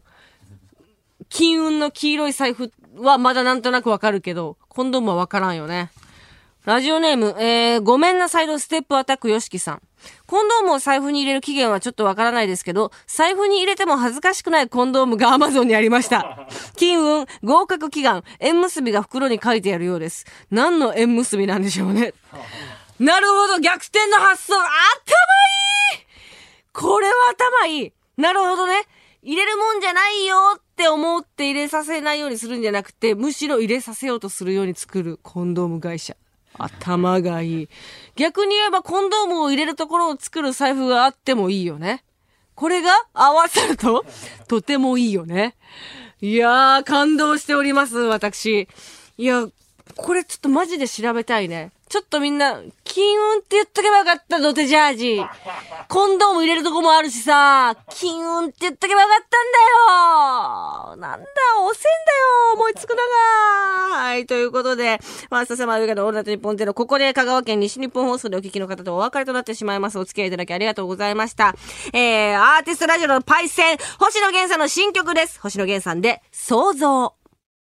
金運の黄色い財布はまだなんとなくわかるけど、コンドームはわからんよね。 ラジオネーム、ごめんなさいのステップアタックよしきさん。コンドームを財布に入れる期限はちょっとわからないですけど、財布に入れても恥ずかしくないコンドームが Amazon にありました。金運、合格祈願、縁結びが袋に書いてあるようです。何の縁結びなんでしょうね。なるほど、逆転の発想。頭いい。これは頭いい。なるほどね。入れるもんじゃないよって思って入れさせないようにするんじゃなくて、むしろ入れさせようとするように作るコンドーム会社。頭がいい。逆に言えばコンドームを入れるところを作る財布があってもいいよね。これが合わさるととてもいいよね。いやー、感動しております、私。いや、これちょっとマジで調べたいね。ちょっとみんな、金運って言っとけばよかった、ドテジャージ。コンドーム入れるとこもあるしさ、金運って言っとけばよかったんだよ。なんだ、遅えんだよ、思いつくのが。はい、ということで、ファーストサマーウイカのオールナイトニッポンゼロ、ここで香川県西日本放送でお聞きの方とお別れとなってしまいます。お付き合いいただきありがとうございました。アーティストラジオのパイセン、星野源さんの新曲です。星野源さんで、想像。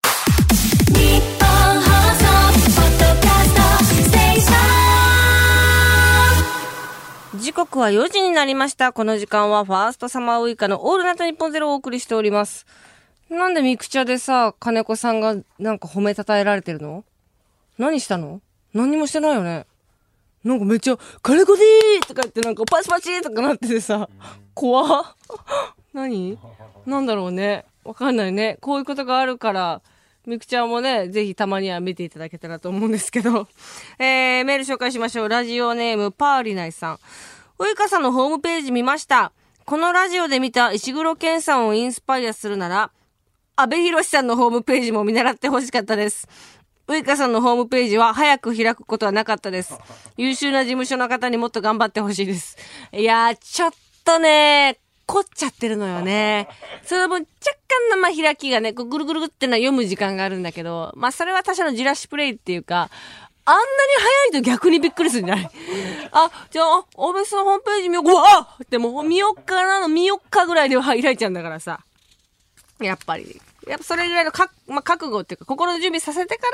時刻は4時になりました。この時間はファーストサマーウイカのオールナイトニッポンゼロをお送りしております。なんでミクチャでさ、金子さんがなんか褒めたたえられてるの？何したの？何にもしてないよね。なんかめっちゃ、金子でーとか言ってなんかパチパチとかなっててさ、怖っ。何？なんだろうね。わかんないね。こういうことがあるから、ミクちゃんもね、ぜひたまには見ていただけたらと思うんですけど。メール紹介しましょう。ラジオネーム、パーリナイさん。ウイカさんのホームページ見ました。このラジオで見た石黒健さんをインスパイアするなら、阿部寛さんのホームページも見習ってほしかったです。ウイカさんのホームページは早く開くことはなかったです。優秀な事務所の方にもっと頑張ってほしいです。いやー、ちょっとね、凝っちゃってるのよね。それも若干の開きがね、こうぐるぐるぐってのは読む時間があるんだけど、それは他社のじらしプレイっていうか、あんなに早いと逆にびっくりするんじゃない？じゃあ、安倍さんホームページ見よう。うわってもう見よっかなの見よっかぐらいで開いちゃうんだからさ。やっぱそれぐらいの覚悟っていうか、心の準備させてから、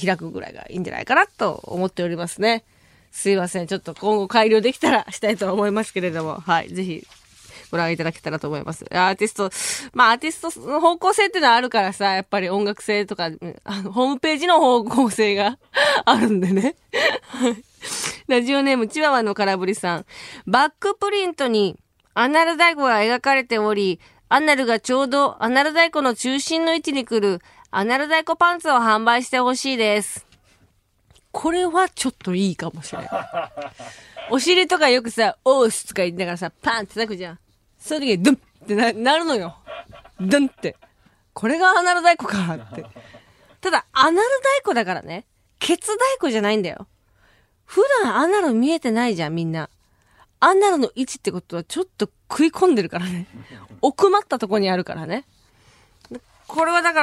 開くぐらいがいいんじゃないかなと思っておりますね。すいません。ちょっと今後改良できたらしたいと思いますけれども、はい。ぜひ、ご覧いただけたらと思います。アーティストの方向性っていうのはあるからさ、やっぱり音楽性とか、ホームページの方向性があるんでね。ラジオネーム、チワワの空振りさん。バックプリントに、アナル太鼓が描かれており、アナルがちょうどアナル太鼓の中心の位置に来る、アナル太鼓パンツを販売してほしいです。これはちょっといいかもしれない。お尻とかよくさ、オースとか言いながらさ、パンって叩くじゃん。そういう時にドンってなるのよ。ドンって。これがアナル太鼓かって。ただ、アナル太鼓だからね。ケツ太鼓じゃないんだよ。普段アナル見えてないじゃん、みんな。アナルの位置ってことはちょっと食い込んでるからね。奥まったとこにあるからね。これはだから、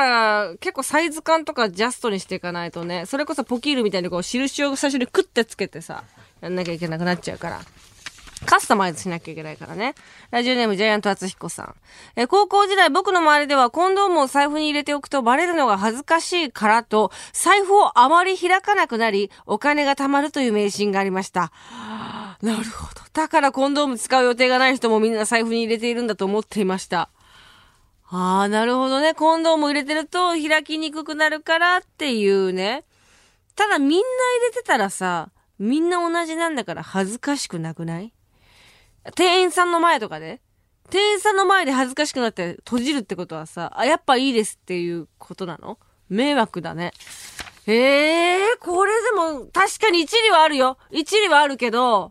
結構サイズ感とかジャストにしていかないとね、それこそポキールみたいにこう印を最初にクッてつけてさ、やんなきゃいけなくなっちゃうから。カスタマイズしなきゃいけないからね。ラジオネームジャイアント厚彦さん。高校時代僕の周りではコンドームを財布に入れておくとバレるのが恥ずかしいからと、財布をあまり開かなくなり、お金が貯まるという迷信がありました。なるほど。だからコンドーム使う予定がない人もみんな財布に入れているんだと思っていました。なるほどね。コンドーム入れてると開きにくくなるからっていうね。ただみんな入れてたらさ、みんな同じなんだから恥ずかしくなくない？店員さんの前とかで店員さんの前で恥ずかしくなって閉じるってことはさ、やっぱいいですっていうことなの？迷惑だね。これでも確かに一理はあるよ。一理はあるけど、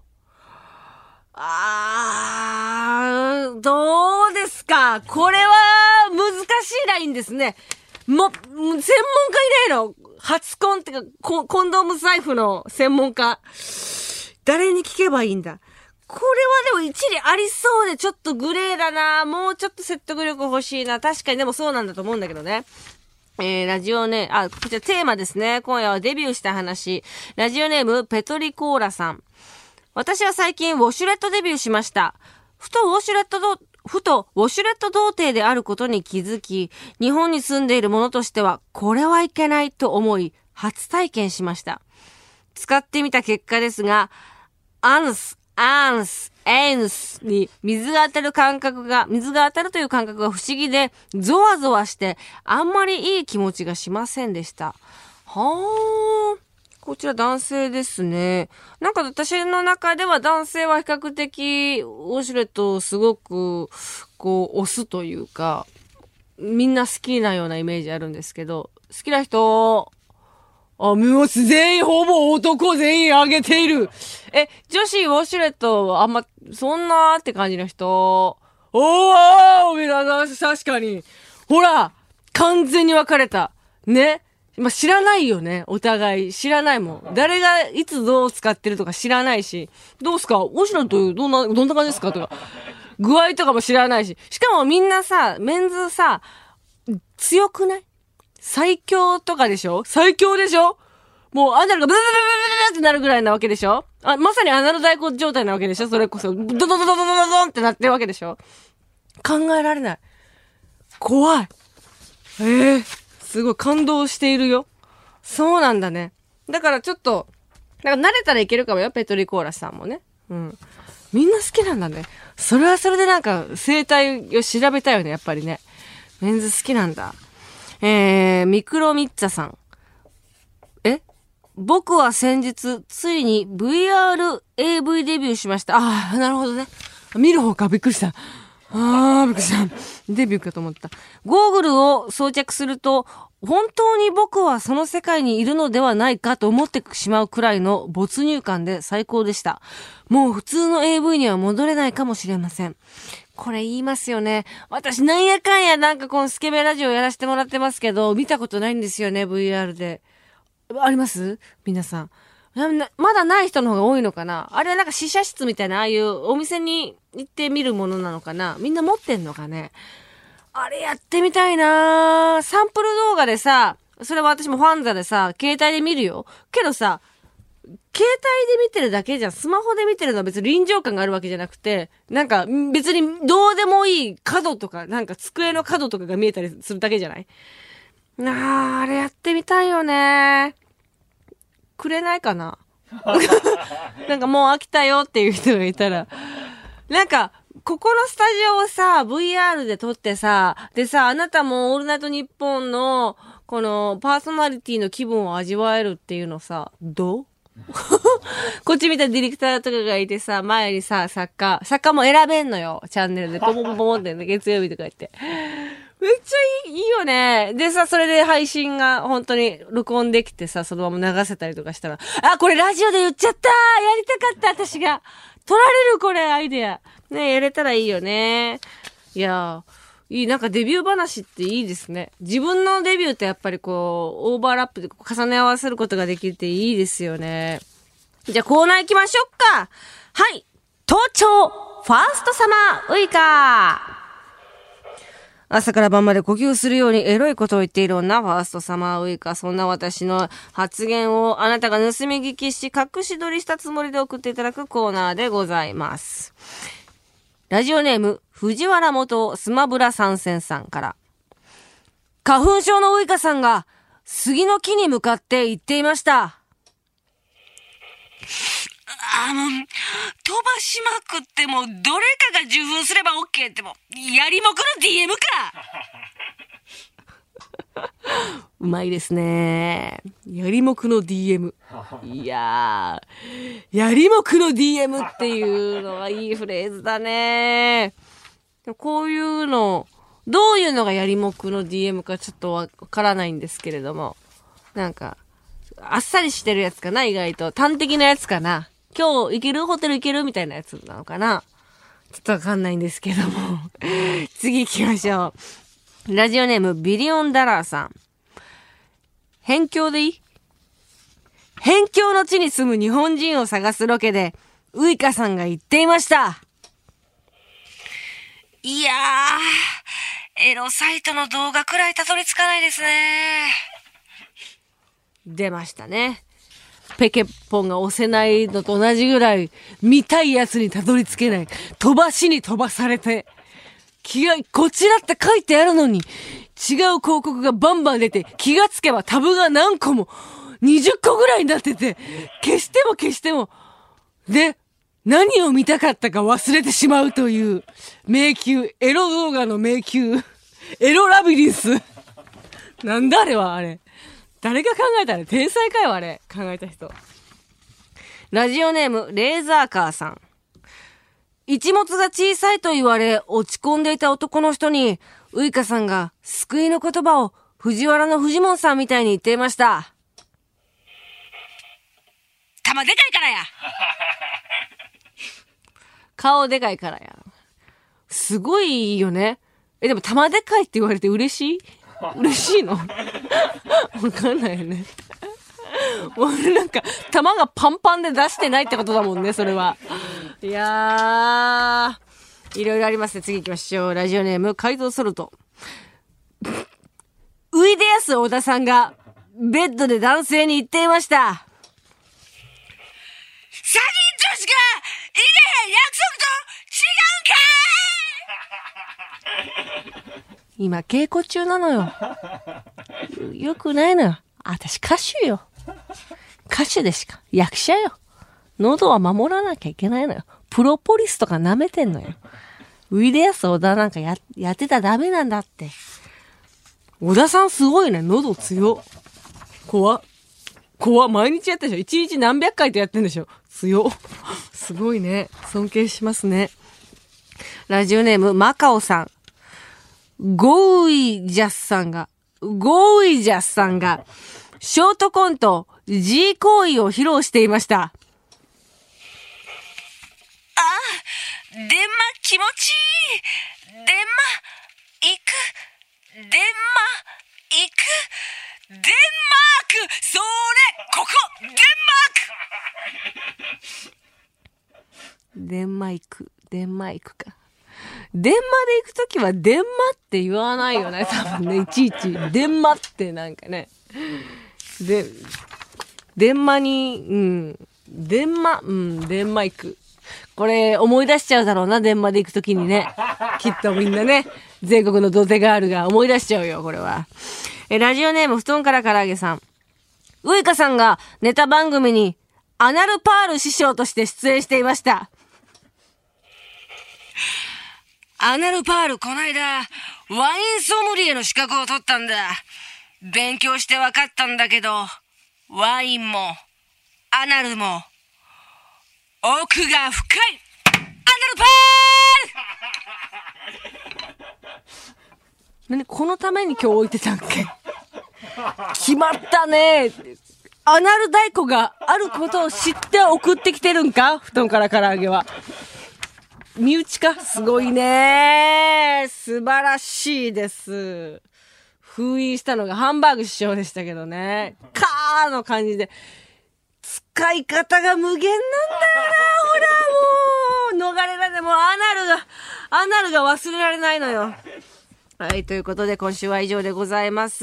どうですか？これは難しいラインですね。専門家いないの？初コンってか、コンドーム財布の専門家。誰に聞けばいいんだ？これはでも一理ありそうでちょっとグレーだな。もうちょっと説得力欲しいな。確かにでもそうなんだと思うんだけどね。ラジオね、こちらテーマですね。今夜はデビューした話。ラジオネームペトリコーラさん。私は最近ウォシュレットデビューしました。ふとウォシュレット童貞であることに気づき、日本に住んでいる者としてはこれはいけないと思い、 初体験しました。使ってみた結果ですが、アンスに水が当たるという感覚が不思議で、ゾワゾワして、あんまりいい気持ちがしませんでした。はー。こちら男性ですね。なんか私の中では男性は比較的ウォシュレットをすごく押すというか、みんな好きなようなイメージあるんですけど、好きな人、もう全員ほぼ男全員あげている。女子ウォシュレットあんまそんなって感じの人、皆さん確かに、ほら完全に分かれたね。知らないよね。お互い。知らないもん。誰がいつどう使ってるとか知らないし。どうすかウォシュレットどんな感じですかとか。具合とかも知らないし。しかもみんなさ、メンズさ、強くない？最強とかでしょ？最強でしょ？もうアナルがブルブルブルブルってなるぐらいなわけでしょ？まさにアナル大根状態なわけでしょ？それこそ、ドドドドドドドンってなってるわけでしょ？考えられない。怖い。すごい感動しているよ。そうなんだね。だからちょっと、慣れたらいけるかもよ、ペトリコーラスさんもね。うん。みんな好きなんだね。それはそれで生態を調べたいよね、やっぱりね。メンズ好きなんだ。ミクロミッツァさん。僕は先日、ついに VR AV デビューしました。なるほどね。見る方か、びっくりした。びっくりした。デビューかと思った。ゴーグルを装着すると、本当に僕はその世界にいるのではないかと思ってしまうくらいの没入感で最高でした。もう普通の AV には戻れないかもしれません。これ言いますよね。私なんやかんやこのスケベラジオやらせてもらってますけど、見たことないんですよね、VR で。あります？皆さん。まだない人の方が多いのかな？あれは試写室みたいな、ああいうお店に行って見るものなのかな？みんな持ってんのかね？あれやってみたいな。サンプル動画でさ、それは私もファンザでさ、携帯で見るよ。けどさ、携帯で見てるだけじゃん。スマホで見てるのは別に臨場感があるわけじゃなくて、別にどうでもいい角とか、机の角とかが見えたりするだけじゃない？あれやってみたいよね。くれないかなもう飽きたよっていう人がいたら。ここのスタジオをさ、VR で撮ってさ、でさ、あなたもオールナイトニッポンの、このパーソナリティの気分を味わえるっていうのさ、どうこっち見たディレクターとかがいてさ、前にさ、作家も選べんのよ。チャンネルでポポポポって月曜日とか言って。めっちゃいいよね。でさ、それで配信が本当に録音できてさ、そのまま流せたりとかしたら、これラジオで言っちゃったやりたかった私が取られるこれアイデア。ね、やれたらいいよね。いやー、いい、デビュー話っていいですね。自分のデビューってやっぱりオーバーラップで重ね合わせることができるっていいですよね。じゃあコーナー行きましょうか。はい。盗聴ファーストサマーウイカ。朝から晩まで呼吸するようにエロいことを言っている女、ファーストサマーウイカ。そんな私の発言をあなたが盗み聞きし、隠し撮りしたつもりで送っていただくコーナーでございます。ラジオネーム、藤原元スマブラ参戦さんから。花粉症のウイカさんが、杉の木に向かって言っていました。飛ばしまくっても、どれかが受粉すれば OK っても、やりもくの DM かうまいですね。やりもくの DM。いやー、やりもくの DM っていうのはいいフレーズだね。こういうの、どういうのがやりもくの DM かちょっとわからないんですけれども。あっさりしてるやつかな、意外と。端的なやつかな。今日行ける？ホテル行ける？みたいなやつなのかな。ちょっとわかんないんですけども。次行きましょう。ラジオネームビリオンダラーさん。辺境でいい？辺境の地に住む日本人を探すロケで、ウイカさんが言っていました。いやー、エロサイトの動画くらいたどり着かないですね。出ましたね。ペケポンが押せないのと同じぐらい見たいやつにたどり着けない。飛ばしに飛ばされて。こちらって書いてあるのに違う広告がバンバン出て気がつけばタブが何個も。 20個ぐらいになってて、消しても、で、何を見たかったか忘れてしまうという迷宮、エロ動画の迷宮、エロラビリンス。なんだあれはあれ。誰が考えたの？天才かよあれ。考えた人。ラジオネーム、レーザーカーさん。一物が小さいと言われ、落ち込んでいた男の人に、ウイカさんが救いの言葉を藤原のフジモンさんみたいに言っていました。玉でかいからや顔でかいからや。すごいよね。でも玉でかいって言われて嬉しい？嬉しいの？わかんないよね。もうなんか、玉がパンパンで出してないってことだもんね、それは。いやー、いろいろありますね。次行きましょう。ラジオネーム、改造ソルト。ウイデヤス小田さんが、ベッドで男性に言っていました。3人女子が、いねえ約束と違うんかい今、稽古中なのよ。よくないのよ。私歌手よ。歌手でしか。役者よ。喉は守らなきゃいけないのよ。プロポリスとか舐めてんのよ。ウィデヤス小田なんかやってたらダメなんだって。小田さんすごいね。喉強。怖。毎日やってるでしょ。一日何百回とやってんでしょ。強。すごいね。尊敬しますね。ラジオネーム、マカオさん。ゴーイジャスさんが、ショートコント、G 行為を披露していました。電話気持ちいい。電話行く。デンマーク。それ、ここ、デンマークか。電話で行くときは電話って言わないよね、多分ね、いちいち。電話ってなんかね。電話に、電話行く。これ思い出しちゃうだろうな、電話で行くときにね。きっとみんなね、全国のドテガールが思い出しちゃうよ、これは。ラジオネーム、布団から唐揚げさん。ウイカさんがネタ番組にアナルパール師匠として出演していました。アナルパールこないだワインソムリエの資格を取ったんだ。勉強して分かったんだけど、ワインもアナルも奥が深い。アナルパールこのために今日置いてたっけ？決まったね。アナル太鼓があることを知って送ってきてるんか？布団から唐揚げは。身内か？すごいね。素晴らしいです。封印したのがハンバーグ師匠でしたけどね。カーの感じで。使い方が無限なんだよな。ほらもう、逃れられない。もうアナルが忘れられないのよ。はい、ということで今週は以上でございます。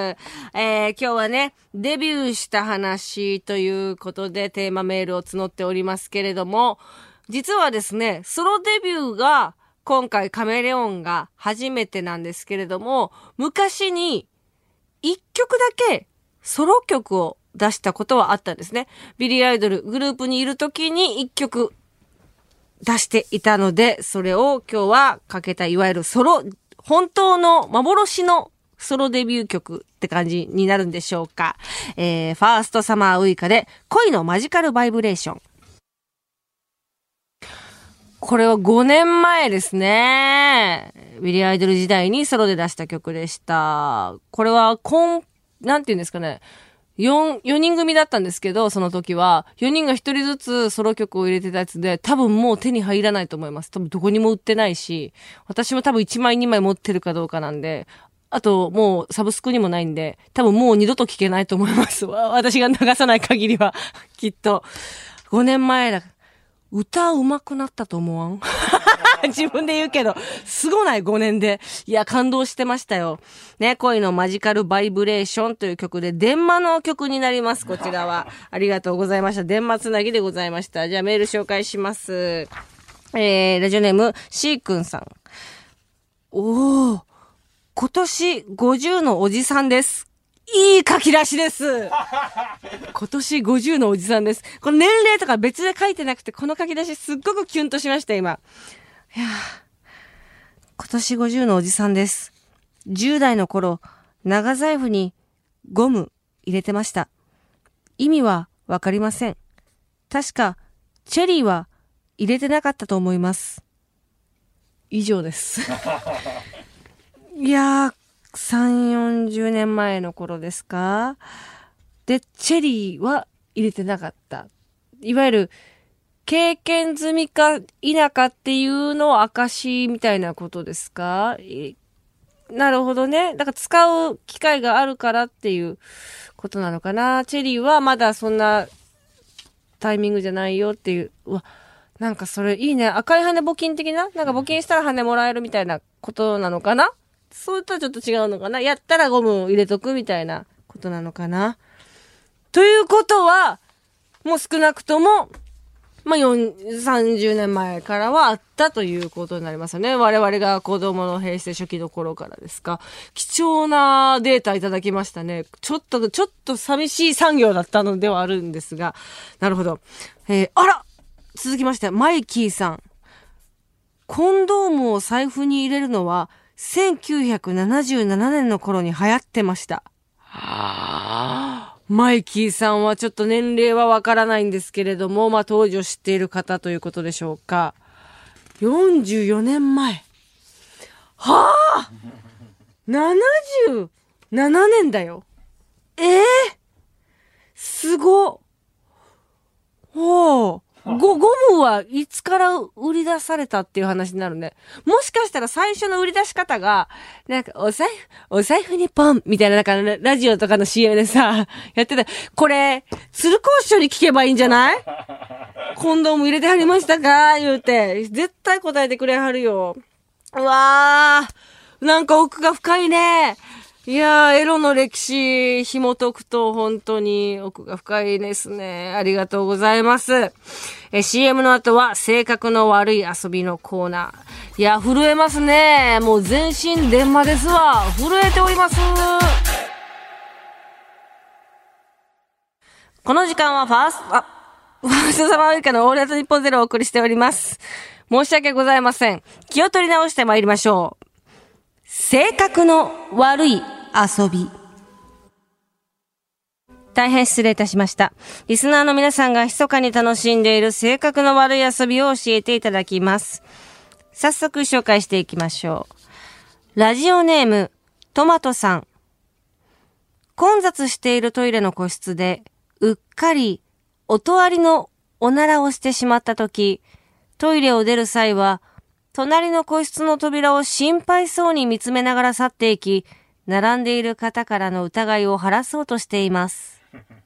今日はね、デビューした話ということでテーマメールを募っておりますけれども、実はですね、ソロデビューが今回カメレオンが初めてなんですけれども、昔に1曲だけソロ曲を出したことはあったんですね。ビリーアイドルグループにいる時に1曲出していたので、それを今日はかけたいわゆる本当の幻のソロデビュー曲って感じになるんでしょうか。ファーストサマーウイカで恋のマジカルバイブレーション。これは5年前ですね。ビリーアイドル時代にソロで出した曲でした。これはなんて言うんですかね。4人組だったんですけど、その時は、4人が1人ずつソロ曲を入れてたやつで、多分もう手に入らないと思います。多分どこにも売ってないし、私も多分1枚2枚持ってるかどうかなんで、あともうサブスクにもないんで、多分もう二度と聴けないと思います。私が流さない限りは、きっと。5年前だ。歌うまくなったと思わん？自分で言うけど、すごない5年で。いや、感動してましたよ。ね、恋のマジカルバイブレーションという曲で、電話の曲になります、こちらは。ありがとうございました。電話つなぎでございました。じゃあメール紹介します。ラジオネーム、シーくんさん。今年50のおじさんです。 いい書き出しです。今年50のおじさんです。この年齢とか別で書いてなくて、この書き出しすっごくキュンとしました、今。いやー、今年50のおじさんです。10代の頃、長財布にゴム入れてました。意味はわかりません。確か、チェリーは入れてなかったと思います。以上です。いやー、3、40年前の頃ですか？で、チェリーは入れてなかった。いわゆる、経験済みか否かっていうのを証みたいなことですか？なるほどね。だから使う機会があるからっていうことなのかな。チェリーはまだそんなタイミングじゃないよっていう。うわ、なんかそれいいね。赤い羽募金的な？なんか募金したら羽もらえるみたいなことなのかな？そうとはちょっと違うのかな。やったらゴム入れとくみたいなことなのかな。ということは、もう少なくとも、まあ、30年前からはあったということになりますよね。我々が子供の平成初期の頃からですか。貴重なデータいただきましたね。ちょっと寂しい産業だったのではあるんですが。なるほど。あら！続きまして、マイキーさん。コンドームを財布に入れるのは、1977年の頃に流行ってました。マイキーさんはちょっと年齢はわからないんですけれども、まあ当時を知っている方ということでしょうか。44年前。はあ !77 年だよ。すご。ほう。ゴムはいつから売り出されたっていう話になるね。もしかしたら最初の売り出し方が、なんかお財布にポンみたいな、なんかラジオとかの CM でさ、やってた。これ、鶴光師匠に聞けばいいんじゃない？コンドーム入れてはりましたか言うて。絶対答えてくれはるよ。うわー。なんか奥が深いね。いやー、エロの歴史紐解くと本当に奥が深いですね。ありがとうございます。CM の後は性格の悪い遊びのコーナー。いや、震えますね。もう全身電話ですわ。震えております。この時間はファーストサマーウイカのオールナイトニッポンゼロをお送りしております。申し訳ございません。気を取り直して参りましょう。性格の悪い遊び。大変失礼いたしました。リスナーの皆さんが密かに楽しんでいる性格の悪い遊びを教えていただきます。早速紹介していきましょう。ラジオネームトマトさん。混雑しているトイレの個室でうっかりおとわりのおならをしてしまったとき、トイレを出る際は隣の個室の扉を心配そうに見つめながら去っていき、並んでいる方からの疑いを晴らそうとしています。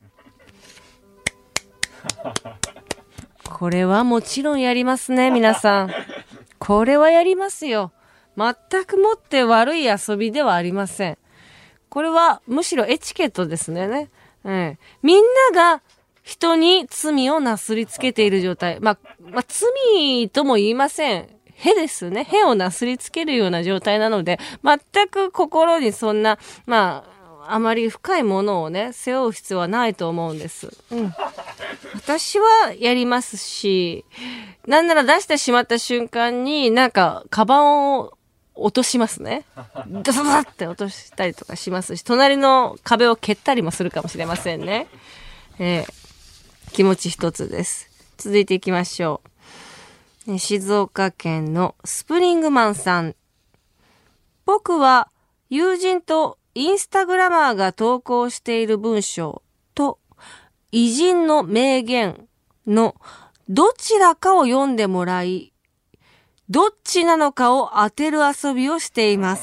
これはもちろんやりますね、皆さん。これはやりますよ。全くもって悪い遊びではありません。これはむしろエチケットですね。みんなが人に罪をなすりつけている状態。まあ、罪とも言いません。へですね。へをなすりつけるような状態なので、全く心にそんな、あまり深いものをね、背負う必要はないと思うんです。私はやりますし、なんなら出してしまった瞬間に、なんか、カバンを落としますね。ダサダサって落としたりとかしますし、隣の壁を蹴ったりもするかもしれませんね。気持ち一つです。続いていきましょう。静岡県のスプリングマンさん。僕は友人とインスタグラマーが投稿している文章と偉人の名言のどちらかを読んでもらい、どっちなのかを当てる遊びをしています。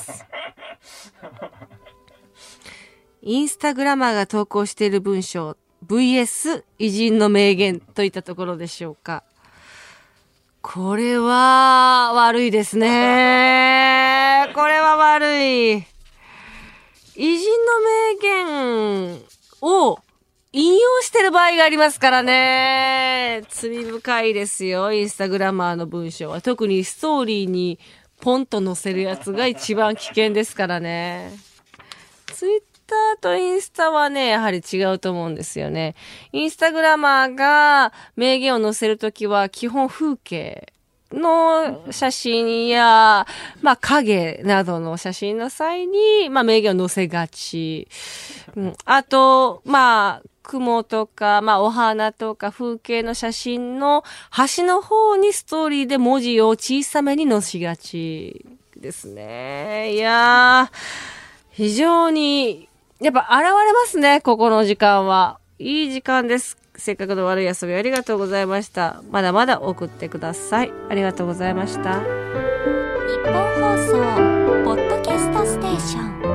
インスタグラマーが投稿している文章 VS 偉人の名言といったところでしょうか。これは悪いですね。これは悪い。偉人の名言を引用してる場合がありますからね。罪深いですよ。インスタグラマーの文章は。特にストーリーにポンと載せるやつが一番危険ですからね。ツイッタとインスタはね、やはり違うと思うんですよね。インスタグラマーが名言を載せるときは基本風景の写真や、まあ影などの写真の際に、まあ名言を載せがち。あと、まあ、雲とか、まあお花とか風景の写真の端の方にストーリーで文字を小さめに載しがちですね。いやー、非常に、やっぱ現れますね、ここの時間は。いい時間です。せっかくの悪い遊びありがとうございました。まだまだ送ってください。ありがとうございました。 日本放送ポッドキャストステーション。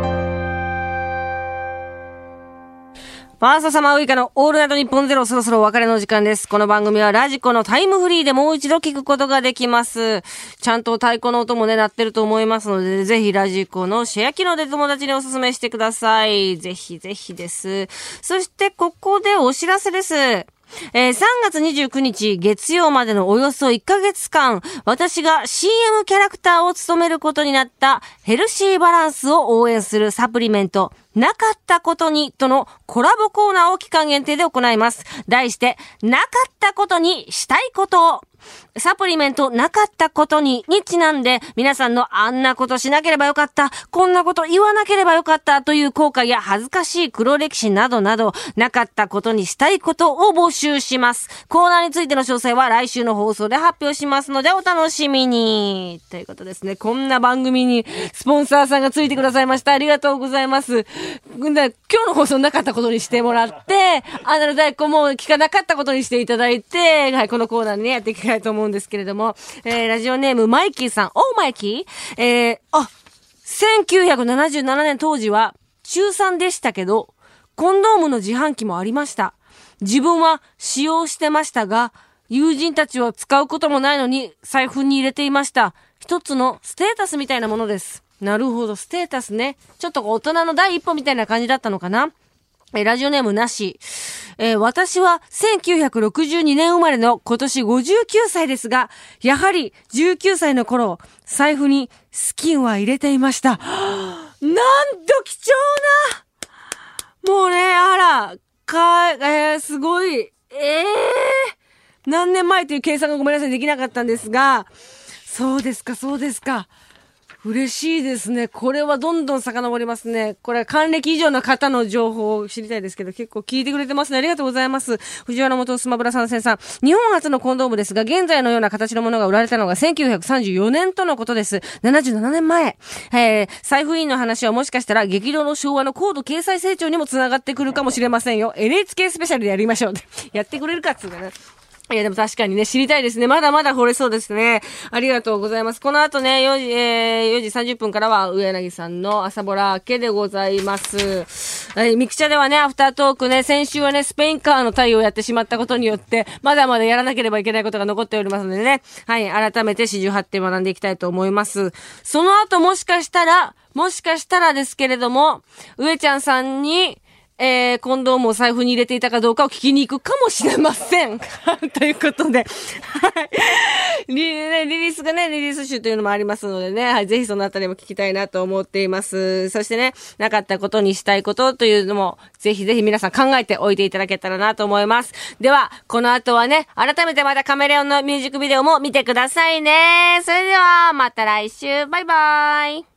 ファーストサマーウイカのオールナイトニッポンゼロ、そろそろお別れの時間です。この番組はラジコのタイムフリーでもう一度聞くことができます。ちゃんと太鼓の音もね、鳴ってると思いますので、ぜひラジコのシェア機能で友達にお勧めしてください。ぜひぜひです。そしてここでお知らせです。3月29日月曜までのおよそ1ヶ月間、私が CM キャラクターを務めることになったヘルシーバランスを応援するサプリメント、なかったことにとのコラボコーナーを期間限定で行います。題して、なかったことにしたいことを。サプリメントなかったことにちなんで、皆さんのあんなことしなければよかった、こんなこと言わなければよかったという後悔や恥ずかしい黒歴史などなど、なかったことにしたいことを募集します。コーナーについての詳細は来週の放送で発表しますのでお楽しみに。ということですね。こんな番組にスポンサーさんがついてくださいました。ありがとうございます。今日の放送なかったことにしてもらって、アナル大根も聞かなかったことにしていただいて、はい、このコーナーにね、やっていきたいと思うんですけれども、ラジオネームマイキーさん、マイキー1977年当時は中3でしたけど、コンドームの自販機もありました。自分は使用してましたが、友人たちは使うこともないのに財布に入れていました。一つのステータスみたいなものです。なるほど、ステータスね。ちょっと大人の第一歩みたいな感じだったのかな。ラジオネームなし。私は1962年生まれの今年59歳ですが、やはり19歳の頃、財布にスキンは入れていました。なんと貴重な、もうね、すごい、何年前という計算がごめんなさいできなかったんですが、そうですか。嬉しいですね。これはどんどん遡りますね。これは還暦以上の方の情報を知りたいですけど、結構聞いてくれてますね。ありがとうございます。藤原元スマブラ参戦さん。日本初のコンドームですが、現在のような形のものが売られたのが1934年とのことです。77年前。財布員の話はもしかしたら激動の昭和の高度経済成長にもつながってくるかもしれませんよ。NHK スペシャルでやりましょう。やってくれるかっつうかね。いやでも確かにね、知りたいですね。まだまだ掘れそうですね。ありがとうございます。この後ね、4時30分からは上柳さんの朝ボラ明けでございます。ミクチャではね、アフタートークね、先週はね、スペインカーの対応をやってしまったことによって、まだまだやらなければいけないことが残っておりますのでね。はい、改めて四十八点学んでいきたいと思います。その後もしかしたらですけれども、上ちゃんさんに、コンドームを財布に入れていたかどうかを聞きに行くかもしれません。ということで、はい。リリース集というのもありますのでね、はい、ぜひそのあたりも聞きたいなと思っています。そしてね、なかったことにしたいことというのも、ぜひぜひ皆さん考えておいていただけたらなと思います。では、この後はね、改めてまたカメレオンのミュージックビデオも見てくださいね。それでは、また来週、バイバーイ。